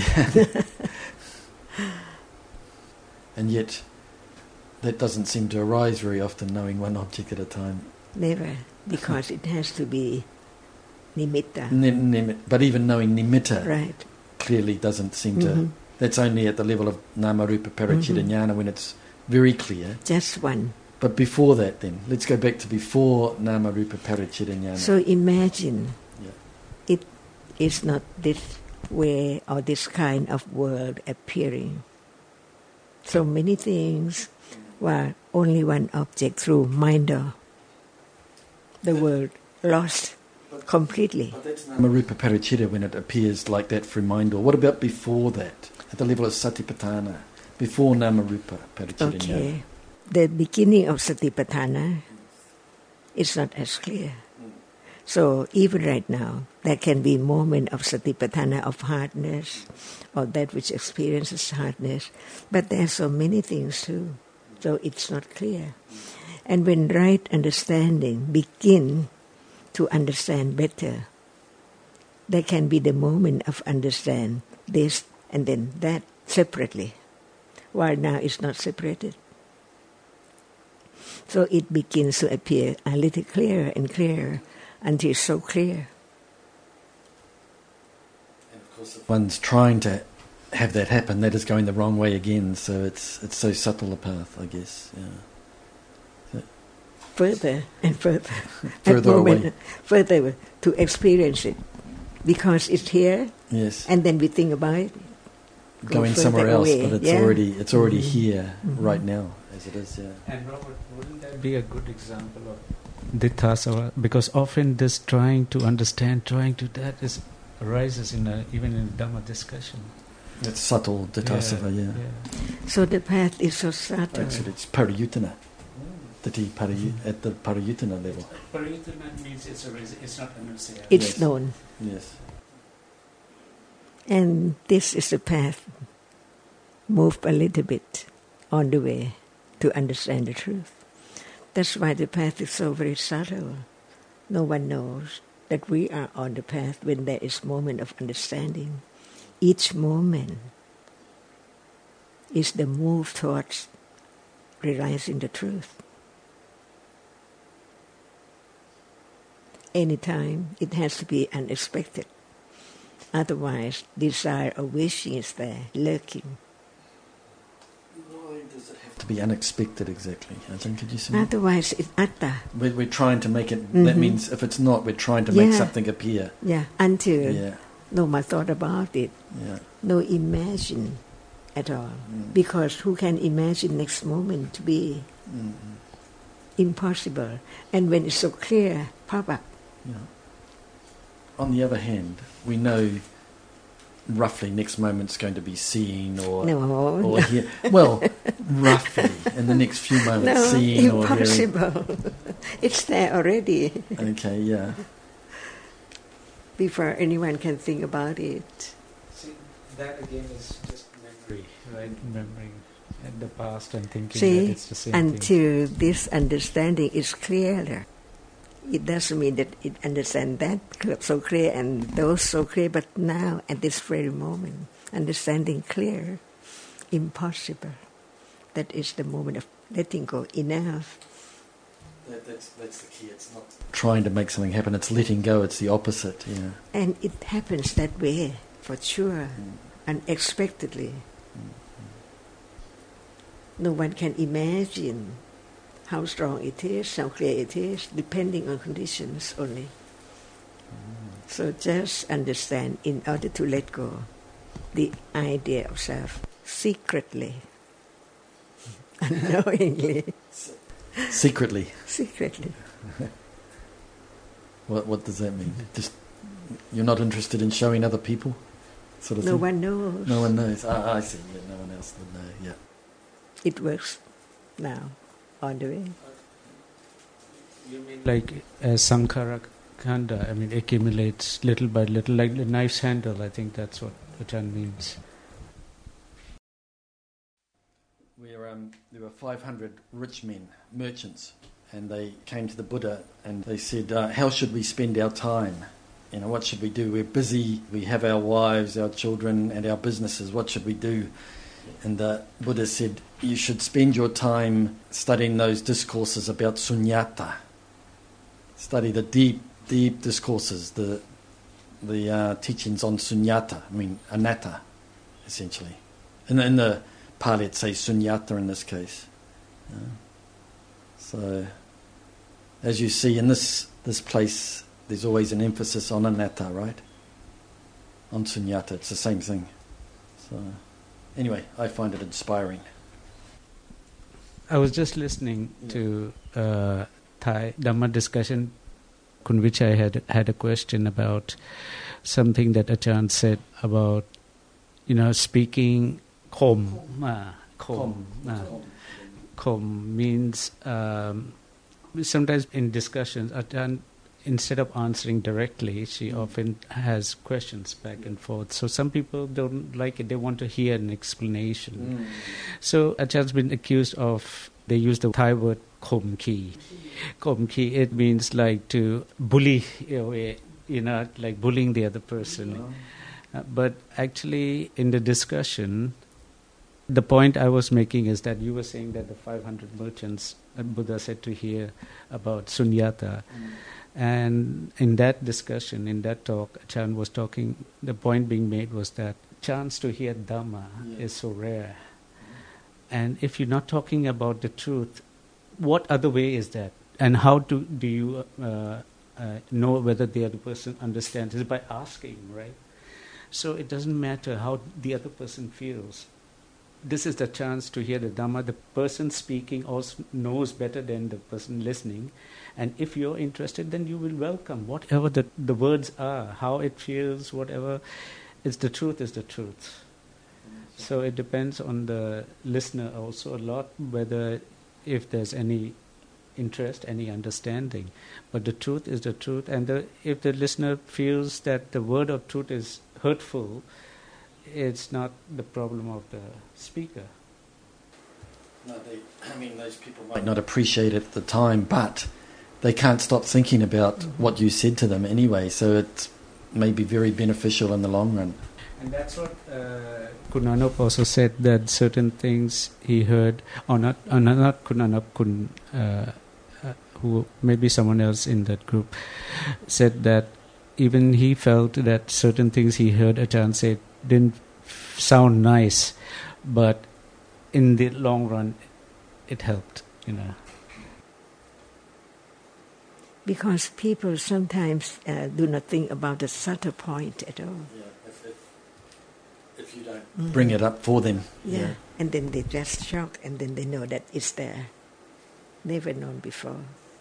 And yet, that doesn't seem to arise very often, knowing one object at a time. Never, because it has to be nimitta. But even knowing nimitta Right. clearly doesn't seem Mhm. to... That's only at the level of namarupa parachitta jnana when it's very clear. Just one. But before that then, let's go back to before namarupa parachitta jnana. So imagine Yeah. it is not this way or this kind of world appearing. So many things were only one object through minder. The world lost completely. But that's namarupa parachitta when it appears like that through mind. Or what about before that, at the level of satipatthana, before namarupa parachitta jnana? Okay. The beginning of Satipatthana is not as clear. So even right now, there can be moment of Satipatthana of hardness, or that which experiences hardness, but there are so many things too, so it's not clear. And when right understanding begin to understand better, there can be the moment of understand this and then that separately, while now it's not separated. So it begins to appear a little clearer and clearer until it's so clear. And of course, if one's trying to have that happen, that is going the wrong way again. So it's so subtle a path, I guess. Yeah. Further and further. Further At moment, away. Further to experience it. Because it's here, Yes. and then we think about it. Going further somewhere else, away, but it's yeah. already here Mhm. right now, as it is. Yeah. And Robert, wouldn't that be a good example of Ditthasava? Because often this trying to understand, arises even in Dhamma discussion. It's subtle ditthasava. Yeah. So the path is so subtle. Actually, it's parayutana. At the parayutana level. Parayutana means it's not anusaya. It's Yes. known. Yes. And this is the path. Move a little bit on the way to understand the truth. That's why the path is so very subtle. No one knows that we are on the path when there is moment of understanding. Each moment is the move towards realizing the truth. Anytime it has to be unexpected. Otherwise, desire or wishing is there, lurking. Why does it have to be unexpected exactly? Ajahn, could you say? Otherwise, it's atta. We're trying to make it. That Mhm. means if it's not, we're trying to make Yeah. something appear. Yeah, until Yeah. no more thought about it, Yeah. no imagine at all. Mm. Because who can imagine next moment to be Mm. impossible? And when it's so clear, pop up. Yeah. On the other hand, we know roughly next moment's going to be seeing or No, hear. Well, roughly in the next few moments, no, seeing or hearing. impossible. It's there already Okay, yeah. before anyone can think about it. See, that again is just memory, right? Memory. at the past and thinking See, that it's the same thing. until this understanding is clearer. It doesn't mean that it understands that so clear and those so clear, but now, at this very moment, understanding clear, impossible. That is the moment of letting go. Enough. That's the key. It's not trying to make something happen. It's letting go. It's the opposite. Yeah. And it happens that way, for sure, unexpectedly. No one can imagine how strong it is, how clear it is, depending on conditions only. So just understand, in order to let go, the idea of self secretly, unknowingly. Secretly. Secretly. What does that mean? Just you're not interested in showing other people, sort of No thing? one knows. No one knows. I see. Yeah, no one else would know. Yeah. It works now, on the way. You mean like Sankhara Khanda, I mean, accumulates little by little, like the knife's handle, I think that's what Ajahn means. There were 500 rich men, merchants, and they came to the Buddha and they said, how should we spend our time? You know, what should we do? We're busy, we have our wives, our children and our businesses, what should we do? And the Buddha said, you should spend your time studying those discourses about sunyata. Study the deep discourses, the teachings on sunyata, I mean anatta, essentially. In the Pali it says sunyata in this case. So, as you see in this place, there's always an emphasis on anatta, right? On sunyata, it's the same thing. So, anyway, I find it inspiring. I was just listening to Thai Dhamma discussion, in which I had a question about something that Ajahn said about, speaking khom. Khom means sometimes in discussions, Ajahn, instead of answering directly, she often has questions back and forth. So some people don't like it; they want to hear an explanation. So Ajahn's been accused of, they use the Thai word khom ki. Khom ki, it means like to bully, like bullying the other person. But actually, in the discussion, the point I was making is that you were saying that the 500 merchants, Buddha said to hear about sunyata. And in that discussion, in that talk, Ajahn was talking, the point being made was that chance to hear Dhamma is so rare. And if you're not talking about the truth, what other way is that? And how do you know whether the other person understands? It's by asking, right? So it doesn't matter how the other person feels. This is the chance to hear the Dhamma. The person speaking also knows better than the person listening. And if you're interested, then you will welcome whatever the words are, how it feels, whatever. It's the truth is the truth. So it depends on the listener also a lot, whether if there's any interest, any understanding. But the truth is the truth. And if the listener feels that the word of truth is hurtful, it's not the problem of the speaker. No, those people might not appreciate it at the time, but they can't stop thinking about what you said to them anyway, so it may be very beneficial in the long run. And that's what Kunanop also said, that certain things he heard, or not Kunanop, who maybe someone else in that group, said that even he felt that certain things he heard Ajahn say didn't sound nice, but in the long run it helped, Because people sometimes do not think about the subtle point at all. Yeah, if you don't bring it up for them. Yeah, and then they just shocked, and then they know that it's there. Never known before.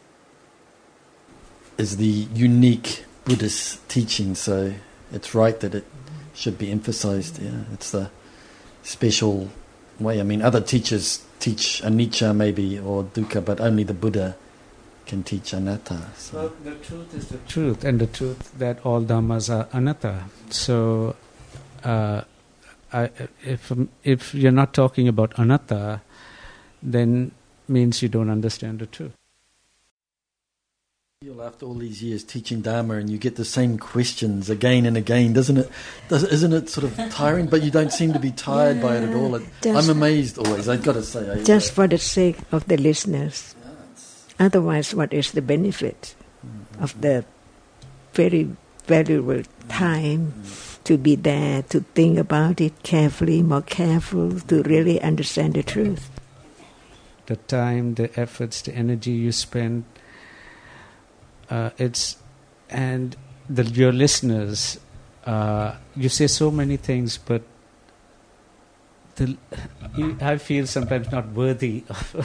Is the unique Buddhist teaching, so it's right that it should be emphasized. Yeah, it's the special way. I mean, other teachers teach anicca maybe or dukkha, but only the Buddha can teach anatta. So. Well, the truth is the truth, and the truth that all dhammas are anatta. So if you're not talking about anatta, then means you don't understand the truth. After all these years teaching Dharma, and you get the same questions again and again, doesn't it? Isn't it sort of tiring? But you don't seem to be tired by it at all. I'm amazed always. I've got to say, just for the sake of the listeners. Otherwise, what is the benefit of the very valuable time to be there, to think about it carefully, more careful, to really understand the truth? The time, the efforts, the energy you spend. Your listeners, you say so many things, but I feel sometimes not worthy of.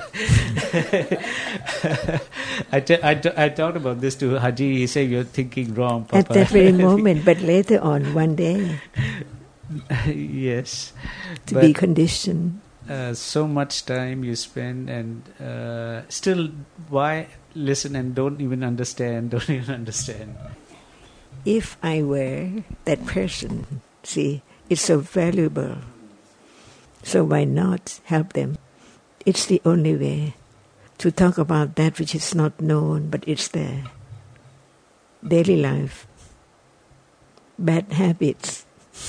I talked about this to Haji. He said, "You're thinking wrong, Papa." At that very moment, but later on, one day. Yes. To be conditioned. So much time you spend, and still, why listen and don't even understand? If I were that person, see, it's so valuable. So why not help them? It's the only way to talk about that which is not known, but it's there. Daily life, bad habits,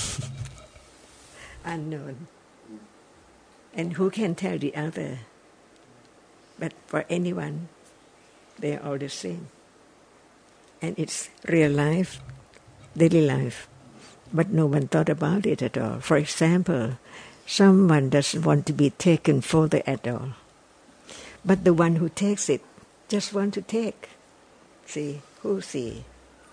unknown. And who can tell the other? But for anyone, they are all the same. And it's real life, daily life. But no one thought about it at all. For example, someone doesn't want to be taken further at all. But the one who takes it just want to take. See, who see?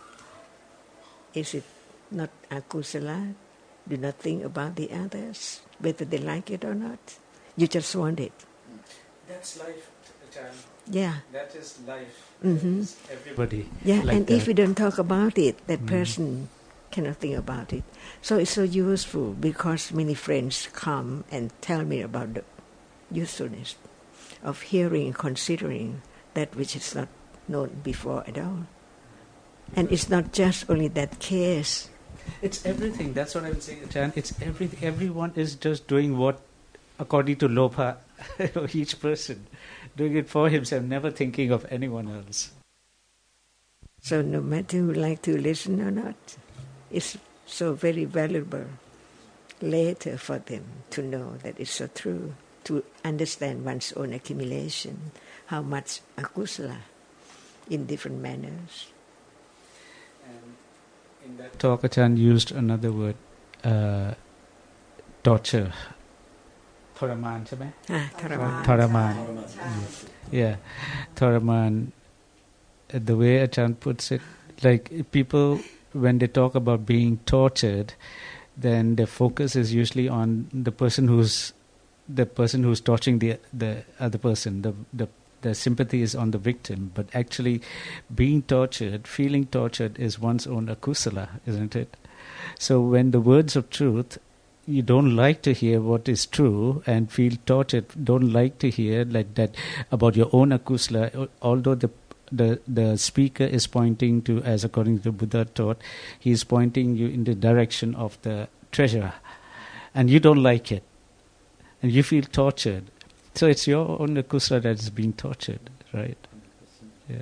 Is it not akusala? Do not think about the others, whether they like it or not. You just want it. That's life, Ajahn. Yeah. That is life. Mm-hmm. Everybody. Yeah, like and that. if we don't talk about it, that person cannot think about it. So it's so useful because many friends come and tell me about the usefulness of hearing and considering that which is not known before at all. And it's not just only that case. It's everything. That's what I'm saying, Ajahn. It's everything. Everyone is just doing what, according to Lobha, each person doing it for himself, never thinking of anyone else. So no matter who like to listen or not, it's so very valuable later for them to know that it's so true, to understand one's own accumulation, how much akusala in different manners. And in that talk, Ajahn used another word, torture. Thoraman, Thoraman. Thoraman. Yeah, Thoraman. The way Ajahn puts it, like people, when they talk about being tortured, then their focus is usually on the person who's torturing the other person. The sympathy is on the victim, but actually being tortured, feeling tortured is one's own akusala, isn't it? So when the words of truth, you don't like to hear what is true and feel tortured, don't like to hear like that about your own akusala, although the speaker is pointing to, as according to Buddha taught, he is pointing you in the direction of the treasure, and you don't like it, and you feel tortured. So it's your own akusala that is being tortured, right? Yeah.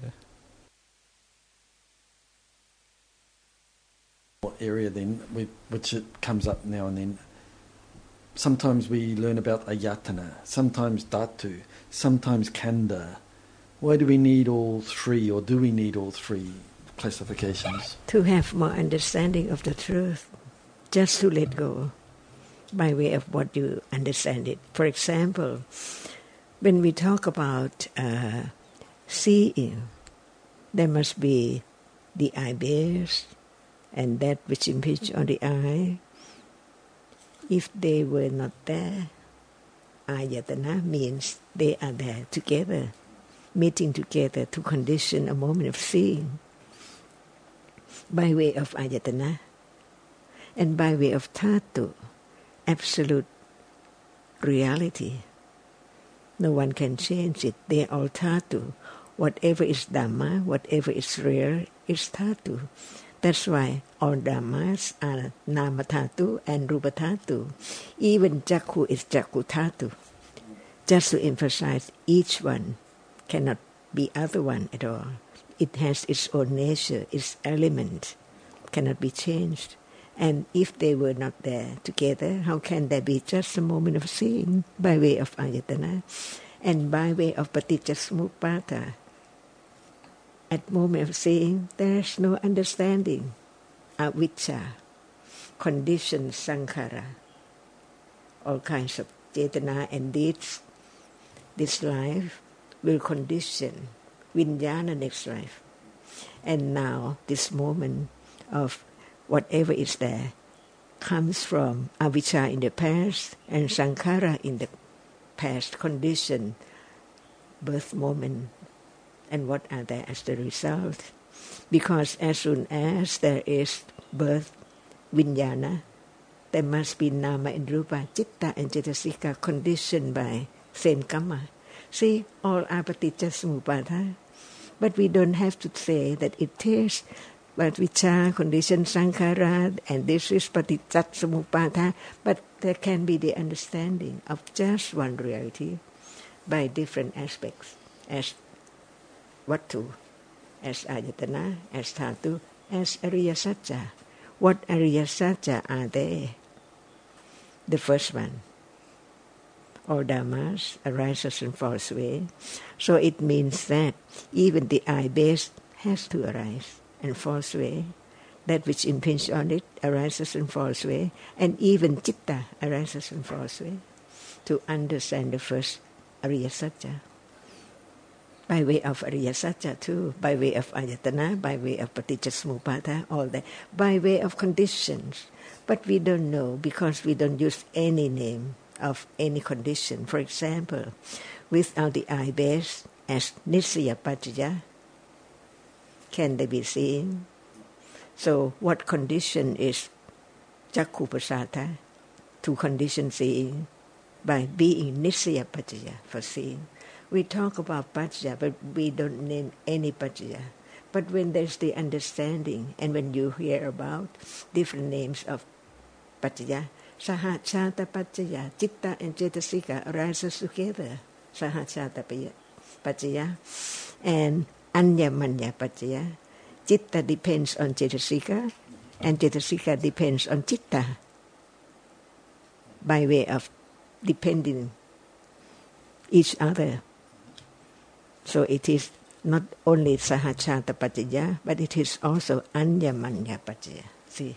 What area then, which it comes up now and then? Sometimes we learn about ayatana, sometimes dhatu, sometimes khandha. Why do we need all three, or do we need all three classifications? To have more understanding of the truth, just to let go by way of what you understand it. For example, when we talk about seeing, there must be the eye base and that which impinges on the eye. If they were not there, ayatana means they are there together, meeting together to condition a moment of seeing by way of ayatana, and by way of dhatu, absolute reality. No one can change it. They are all dhatu. Whatever is dhamma, whatever is real, is dhatu. That's why all dhammas are nama dhatu and rupa dhatu. Even Jakku is Jakku dhatu. Just to emphasize, each one cannot be other one at all. It has its own nature, its element, cannot be changed. And if they were not there together, how can there be just a moment of seeing by way of ayatana and by way of paticcasamuppada? At moment of seeing, there is no understanding, avijja, conditions, sankhara, all kinds of cetana and deeds. This life will condition vijnana next life. And now this moment of whatever is there comes from avijja in the past and sankhara in the past condition, birth moment, and what are there as the result. Because as soon as there is birth, vijnana, there must be nama and rupa, citta and cetasika conditioned by same karma. See, all are paticcasamuppada. But we don't have to say that it is avijja, condition, sankhara, and this is paticcasamuppada. But there can be the understanding of just one reality by different aspects, as Vattu, as ayatana, as dhatu, as Ariya Satya. What Ariya Satya are they? The first one, all dhammas arises and falls away. So it means that even the eye base has to arise and falls away. That which impinges on it arises and falls away. And even citta arises and falls away. To understand the first Ariya Satya. By way of Ariya Satya too, by way of ayatana, by way of paticcasamuppada, all that, by way of conditions. But we don't know because we don't use any name of any condition. For example, without the eye base as nisaya paccaya, can they be seen? So what condition is Jakku pasada to condition seeing? By being nisaya paccaya, for seeing. We talk about paccaya, but we don't name any paccaya. But when there's the understanding, and when you hear about different names of paccaya, sahachata paccaya, citta and cetasika arises together, sahachata paccaya, and anyamanya paccaya. Citta depends on cetasika, and cetasika depends on citta, by way of depending each other. So it is not only sahachata paccaya, but it is also anyamanya paccaya. See?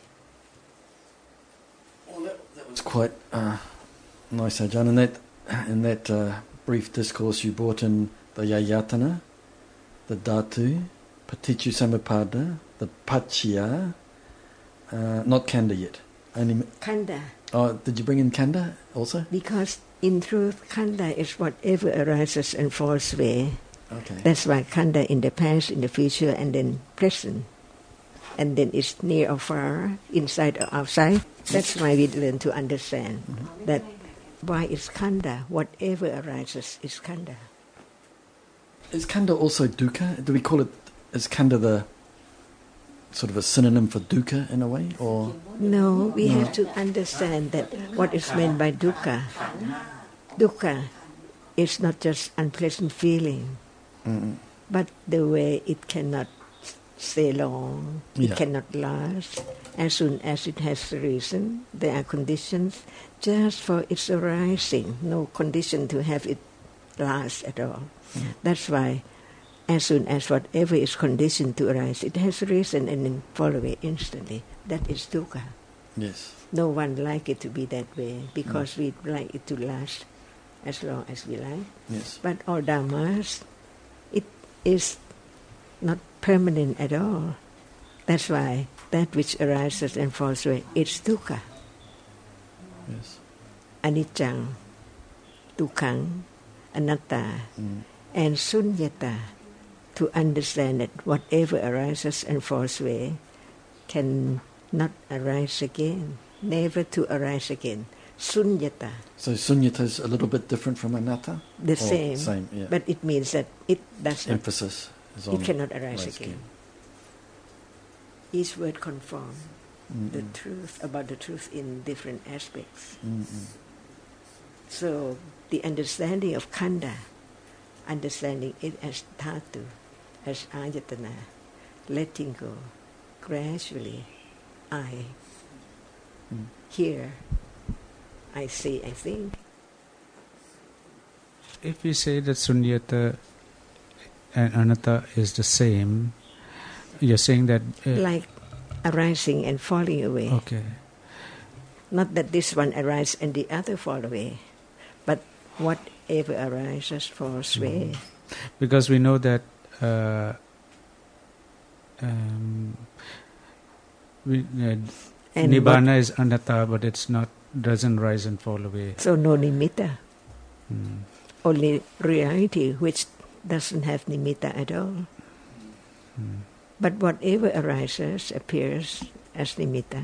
Well, that was quite nice, Ajahn. In that brief discourse, you brought in the yayatana, the dhatu, paticcasamuppada, the paccaya, not khandha yet. Only Khandha. Oh, did you bring in khandha also? Because in truth, khandha is whatever arises and falls away. Okay. That's why khandha in the past, in the future, and then present. And then it's near or far, inside or outside. That's why we learn to understand that why is khandha, whatever arises is khandha. Is khandha also dukkha? Do we call it, is khandha the sort of a synonym for dukkha in a way? Or No, we have to understand that what is meant by dukkha. Dukkha is not just unpleasant feeling, but the way it cannot stay long, it cannot last. As soon as it has reason, there are conditions just for its arising, no condition to have it last at all. That's why as soon as whatever is conditioned to arise, it has reason and then fall away instantly. That is dukkha. yes, No one like it to be that way because we like it to last as long as we like. yes, But all dhammas, it is not permanent at all. That's why that which arises and falls away, it's dukkha. yes, Anicca, dukkha, anatta, and sunyata. To understand that whatever arises and falls away can not arise again, never to arise again. Sunyata, So sunyata is a little bit different from anatta? the Or same, Same, yeah. but it means that it does not, Emphasis is on it cannot arise rise again. Each word conforms the truth about the truth in different aspects. So the understanding of khanda, understanding it as dhatu, as ayatana, letting go, gradually, I hear, I say, I think. If we say that sunyata and anatta is the same, you're saying that... like arising and falling away. Okay. Not that this one arises and the other fall away, but whatever arises falls away. Because we know that nibbana is anatta, but it's not, doesn't rise and fall away. So no nimitta. Only reality which doesn't have nimitta at all. But whatever arises appears as nimitta.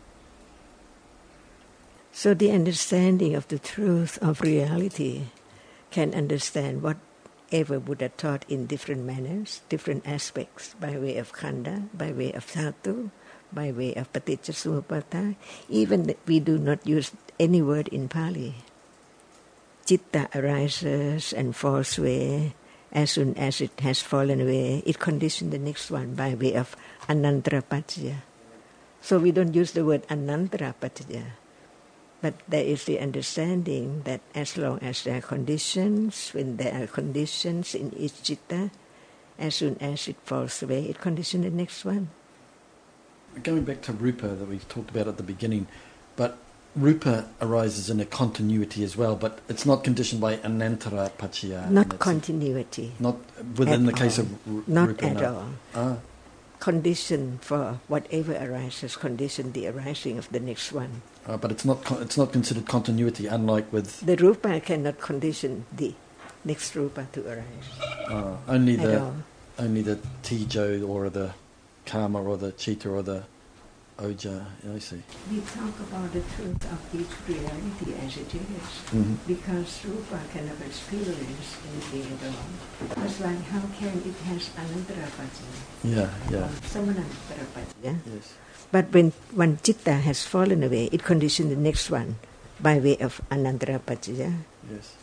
So the understanding of the truth of reality can understand whatever Buddha taught in different manners, different aspects, by way of khanda, by way of dhatu, by way of paticcasamuppada. Even we do not use any word in Pali. Citta arises and falls away. As soon as it has fallen away, it conditions the next one by way of anantara paccaya. So we don't use the word anantara paccaya. But there is the understanding that as long as there are conditions, when there are conditions in each citta, as soon as it falls away, it conditions the next one. Going back to rupa that we talked about at the beginning, but rupa arises in a continuity as well, but it's not conditioned by anantara paccaya. Not continuity. Not within at the case all. of Not rupa. at all. Ah. Condition for whatever arises, condition the arising of the next one. But it's not considered continuity, unlike with... The rupa cannot condition the next rupa to arise. Only at all. Only the tijo or the karma or the chitta or the oja. I see. We talk about the truth of each reality as it is, because rupa cannot experience anything at all. That's why how can it has anantara paccaya? Yeah. Samanantara paccaya. Yes. But when one citta has fallen away, it conditions the next one by way of anantara paccaya. Yes.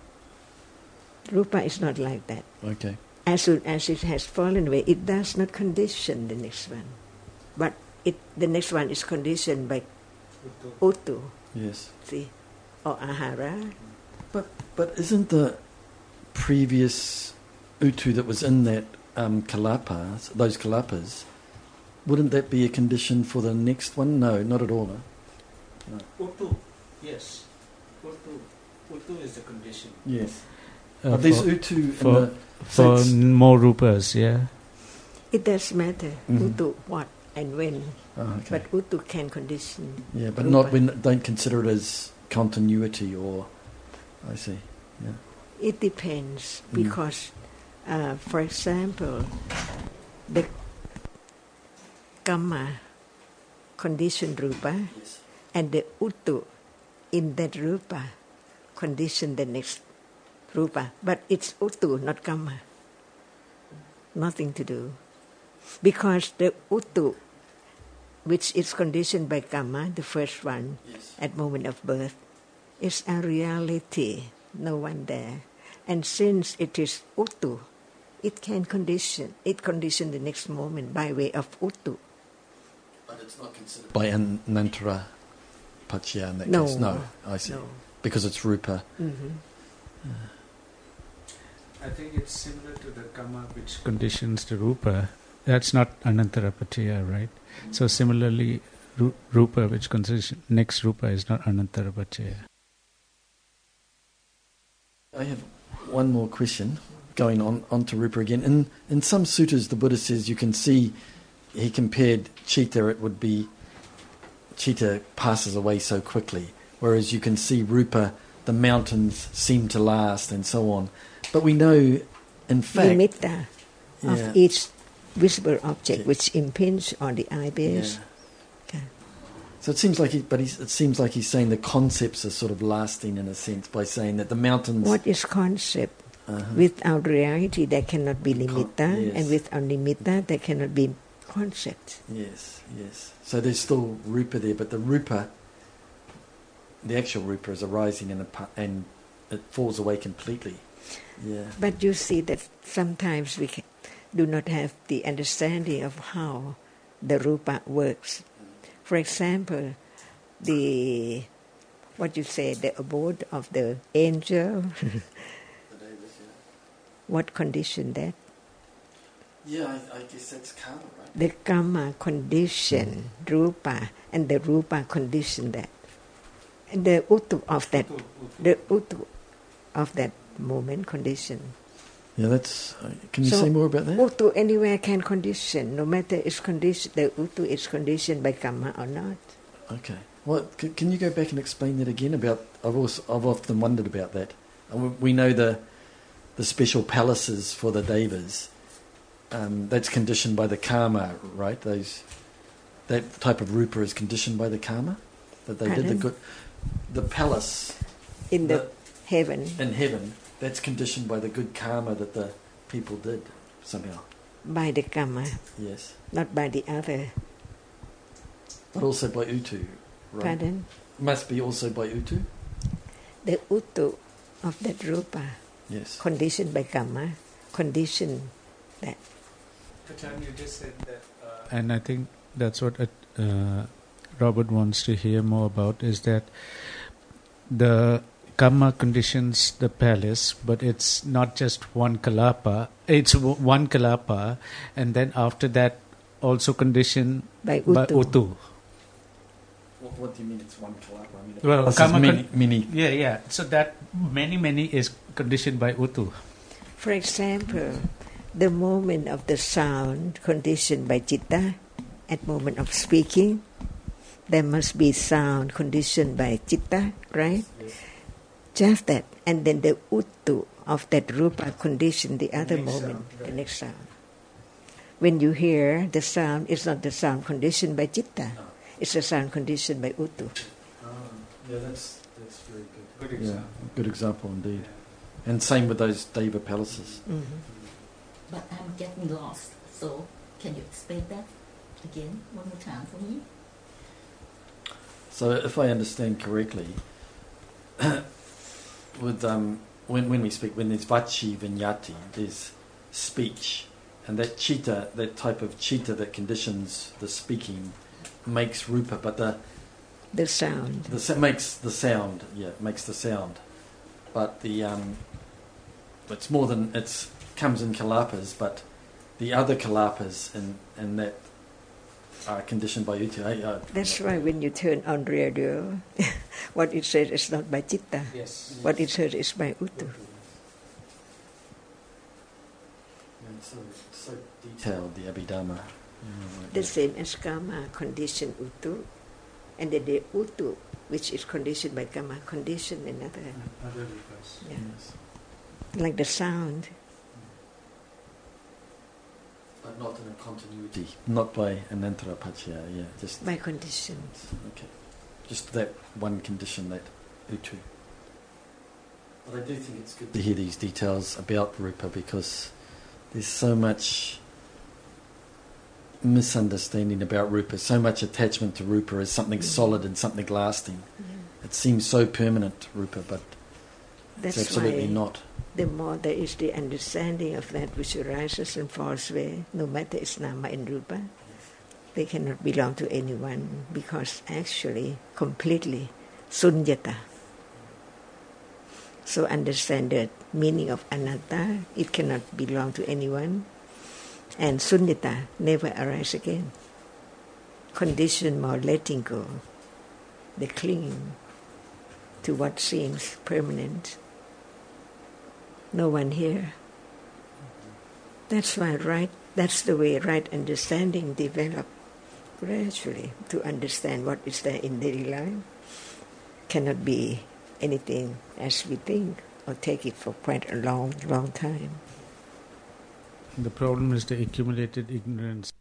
Rupa is not like that. Okay. As soon as it has fallen away, it does not condition the next one. But the next one is conditioned by utu, Yes. see, or ahara. But isn't the previous utu that was in that kalapas, those kalapas, wouldn't that be a condition for the next one? No, not at all. No. Utu, yes. Utu is the condition. Yes. But there's utu for so more rupas, yeah. It does matter utu what and when. okay. But utu can condition. Yeah, but rupa. not when don't consider it as continuity or. I see. Yeah. It depends because, for example, the kamma condition rupa, and the utu in that rupa condition the next rupa. But it's utu, not kamma. Nothing to do. Because the utu, which is conditioned by kamma, the first one, at moment of birth, is a reality, no one there. And since it is utu, it can condition the next moment by way of utu. But it's not considered by anantara paccaya in that No. case? No, I see. No. Because it's rupa. I think it's similar to the kamma which conditions the rupa. That's not anantara paccaya, right? So similarly, rupa which conditions next rupa is not anantara paccaya. I have one more question, going on to rupa again. In some suttas, the Buddha says you can see, he compared citta, it would be, citta passes away so quickly, whereas you can see rupa, the mountains seem to last and so on. But we know, in fact... Nimitta of each visible object which impinge on the eye base. Yeah. Okay. So it seems like it seems like he's saying the concepts are sort of lasting in a sense by saying that the mountains... What is concept? Without reality there cannot be nimitta, yes. and without nimitta there cannot be concept. Yes, yes. So there's still rupa there, but the rupa, the actual rupa, is arising and it falls away completely. Yeah. But you see that sometimes we do not have the understanding of how the rupa works. For example, the abode of the angel. What condition that? Yeah, I guess that's karma, right? The karma condition rupa, and the rupa condition that. And the utu of that, the utu of that moment condition. Yeah, that's. Can you say more about that? Utu anywhere can condition, no matter it's condition. The utu is conditioned by karma or not. Okay. Well, can you go back and explain that again? I've often wondered about that. We know the special palaces for the devas. That's conditioned by the karma, right? That type of rupa is conditioned by the karma that they did the good. The palace in the heaven. In heaven, that's conditioned by the good karma that the people did somehow. By the karma. Yes. Not by the other. But also by utu, right? Pardon? Must be also by utu. The utu of that rupa. Yes. Conditioned by karma. Conditioned that. Kachan, you just said that. And I think that's what Robert wants to hear more about, is that the karma conditions the palace, but it's not just one kalapa. It's one kalapa, and then after that also conditioned by utu. What do you mean it's one kalapa? I mean, well, karma many. Yeah. So that many is conditioned by utu. For example, the moment of the sound conditioned by citta, at moment of speaking, there must be sound conditioned by citta, right? Yes. Just that. And then the utu of that rupa conditioned the other moment, sound, right. The next sound. When you hear the sound, it's not the sound conditioned by citta. No. It's the sound conditioned by utu. Yeah, that's very good. Good example. Yeah, good example indeed. Yeah. And same with those deva palaces. Mm-hmm. But I'm getting lost. So can you explain that again one more time for me? So if I understand correctly, with when we speak, when there's vachi vinyati, there's speech, and that chitta, that type of chitta that conditions the speaking, makes rupa, but the sound makes the sound. Yeah, makes the sound, but the it's more than comes in kalapas, but the other kalapas and that are conditioned by utu. That's why when you turn on radio, what it says is not by citta. Yes. What it says is by utu. It's so detailed, the Abhidhamma. The same as karma condition utu, and then the utu, which is conditioned by karma, condition another. Other rupas. Yeah. Yes. Like the sound. But not in a continuity. Not by anantara paccaya, yeah. Just by conditions. Okay. Just that one condition, that utu. But I do think it's good to hear these details about rupa, because there's so much misunderstanding about rupa, so much attachment to rupa as something solid and something lasting. Yeah. It seems so permanent, rupa, but that's it's absolutely why not. The more there is the understanding of that which arises and falls away, no matter it's nama and rupa, they cannot belong to anyone, because actually completely sunyata. So understand the meaning of anatta, it cannot belong to anyone, and sunyata, never arise again. Condition more letting go, the clinging to what seems permanent. No one here. That's why that's the way right understanding develop gradually, to understand what is there in daily life. Cannot be anything as we think or take it for quite a long time. The problem is the accumulated ignorance.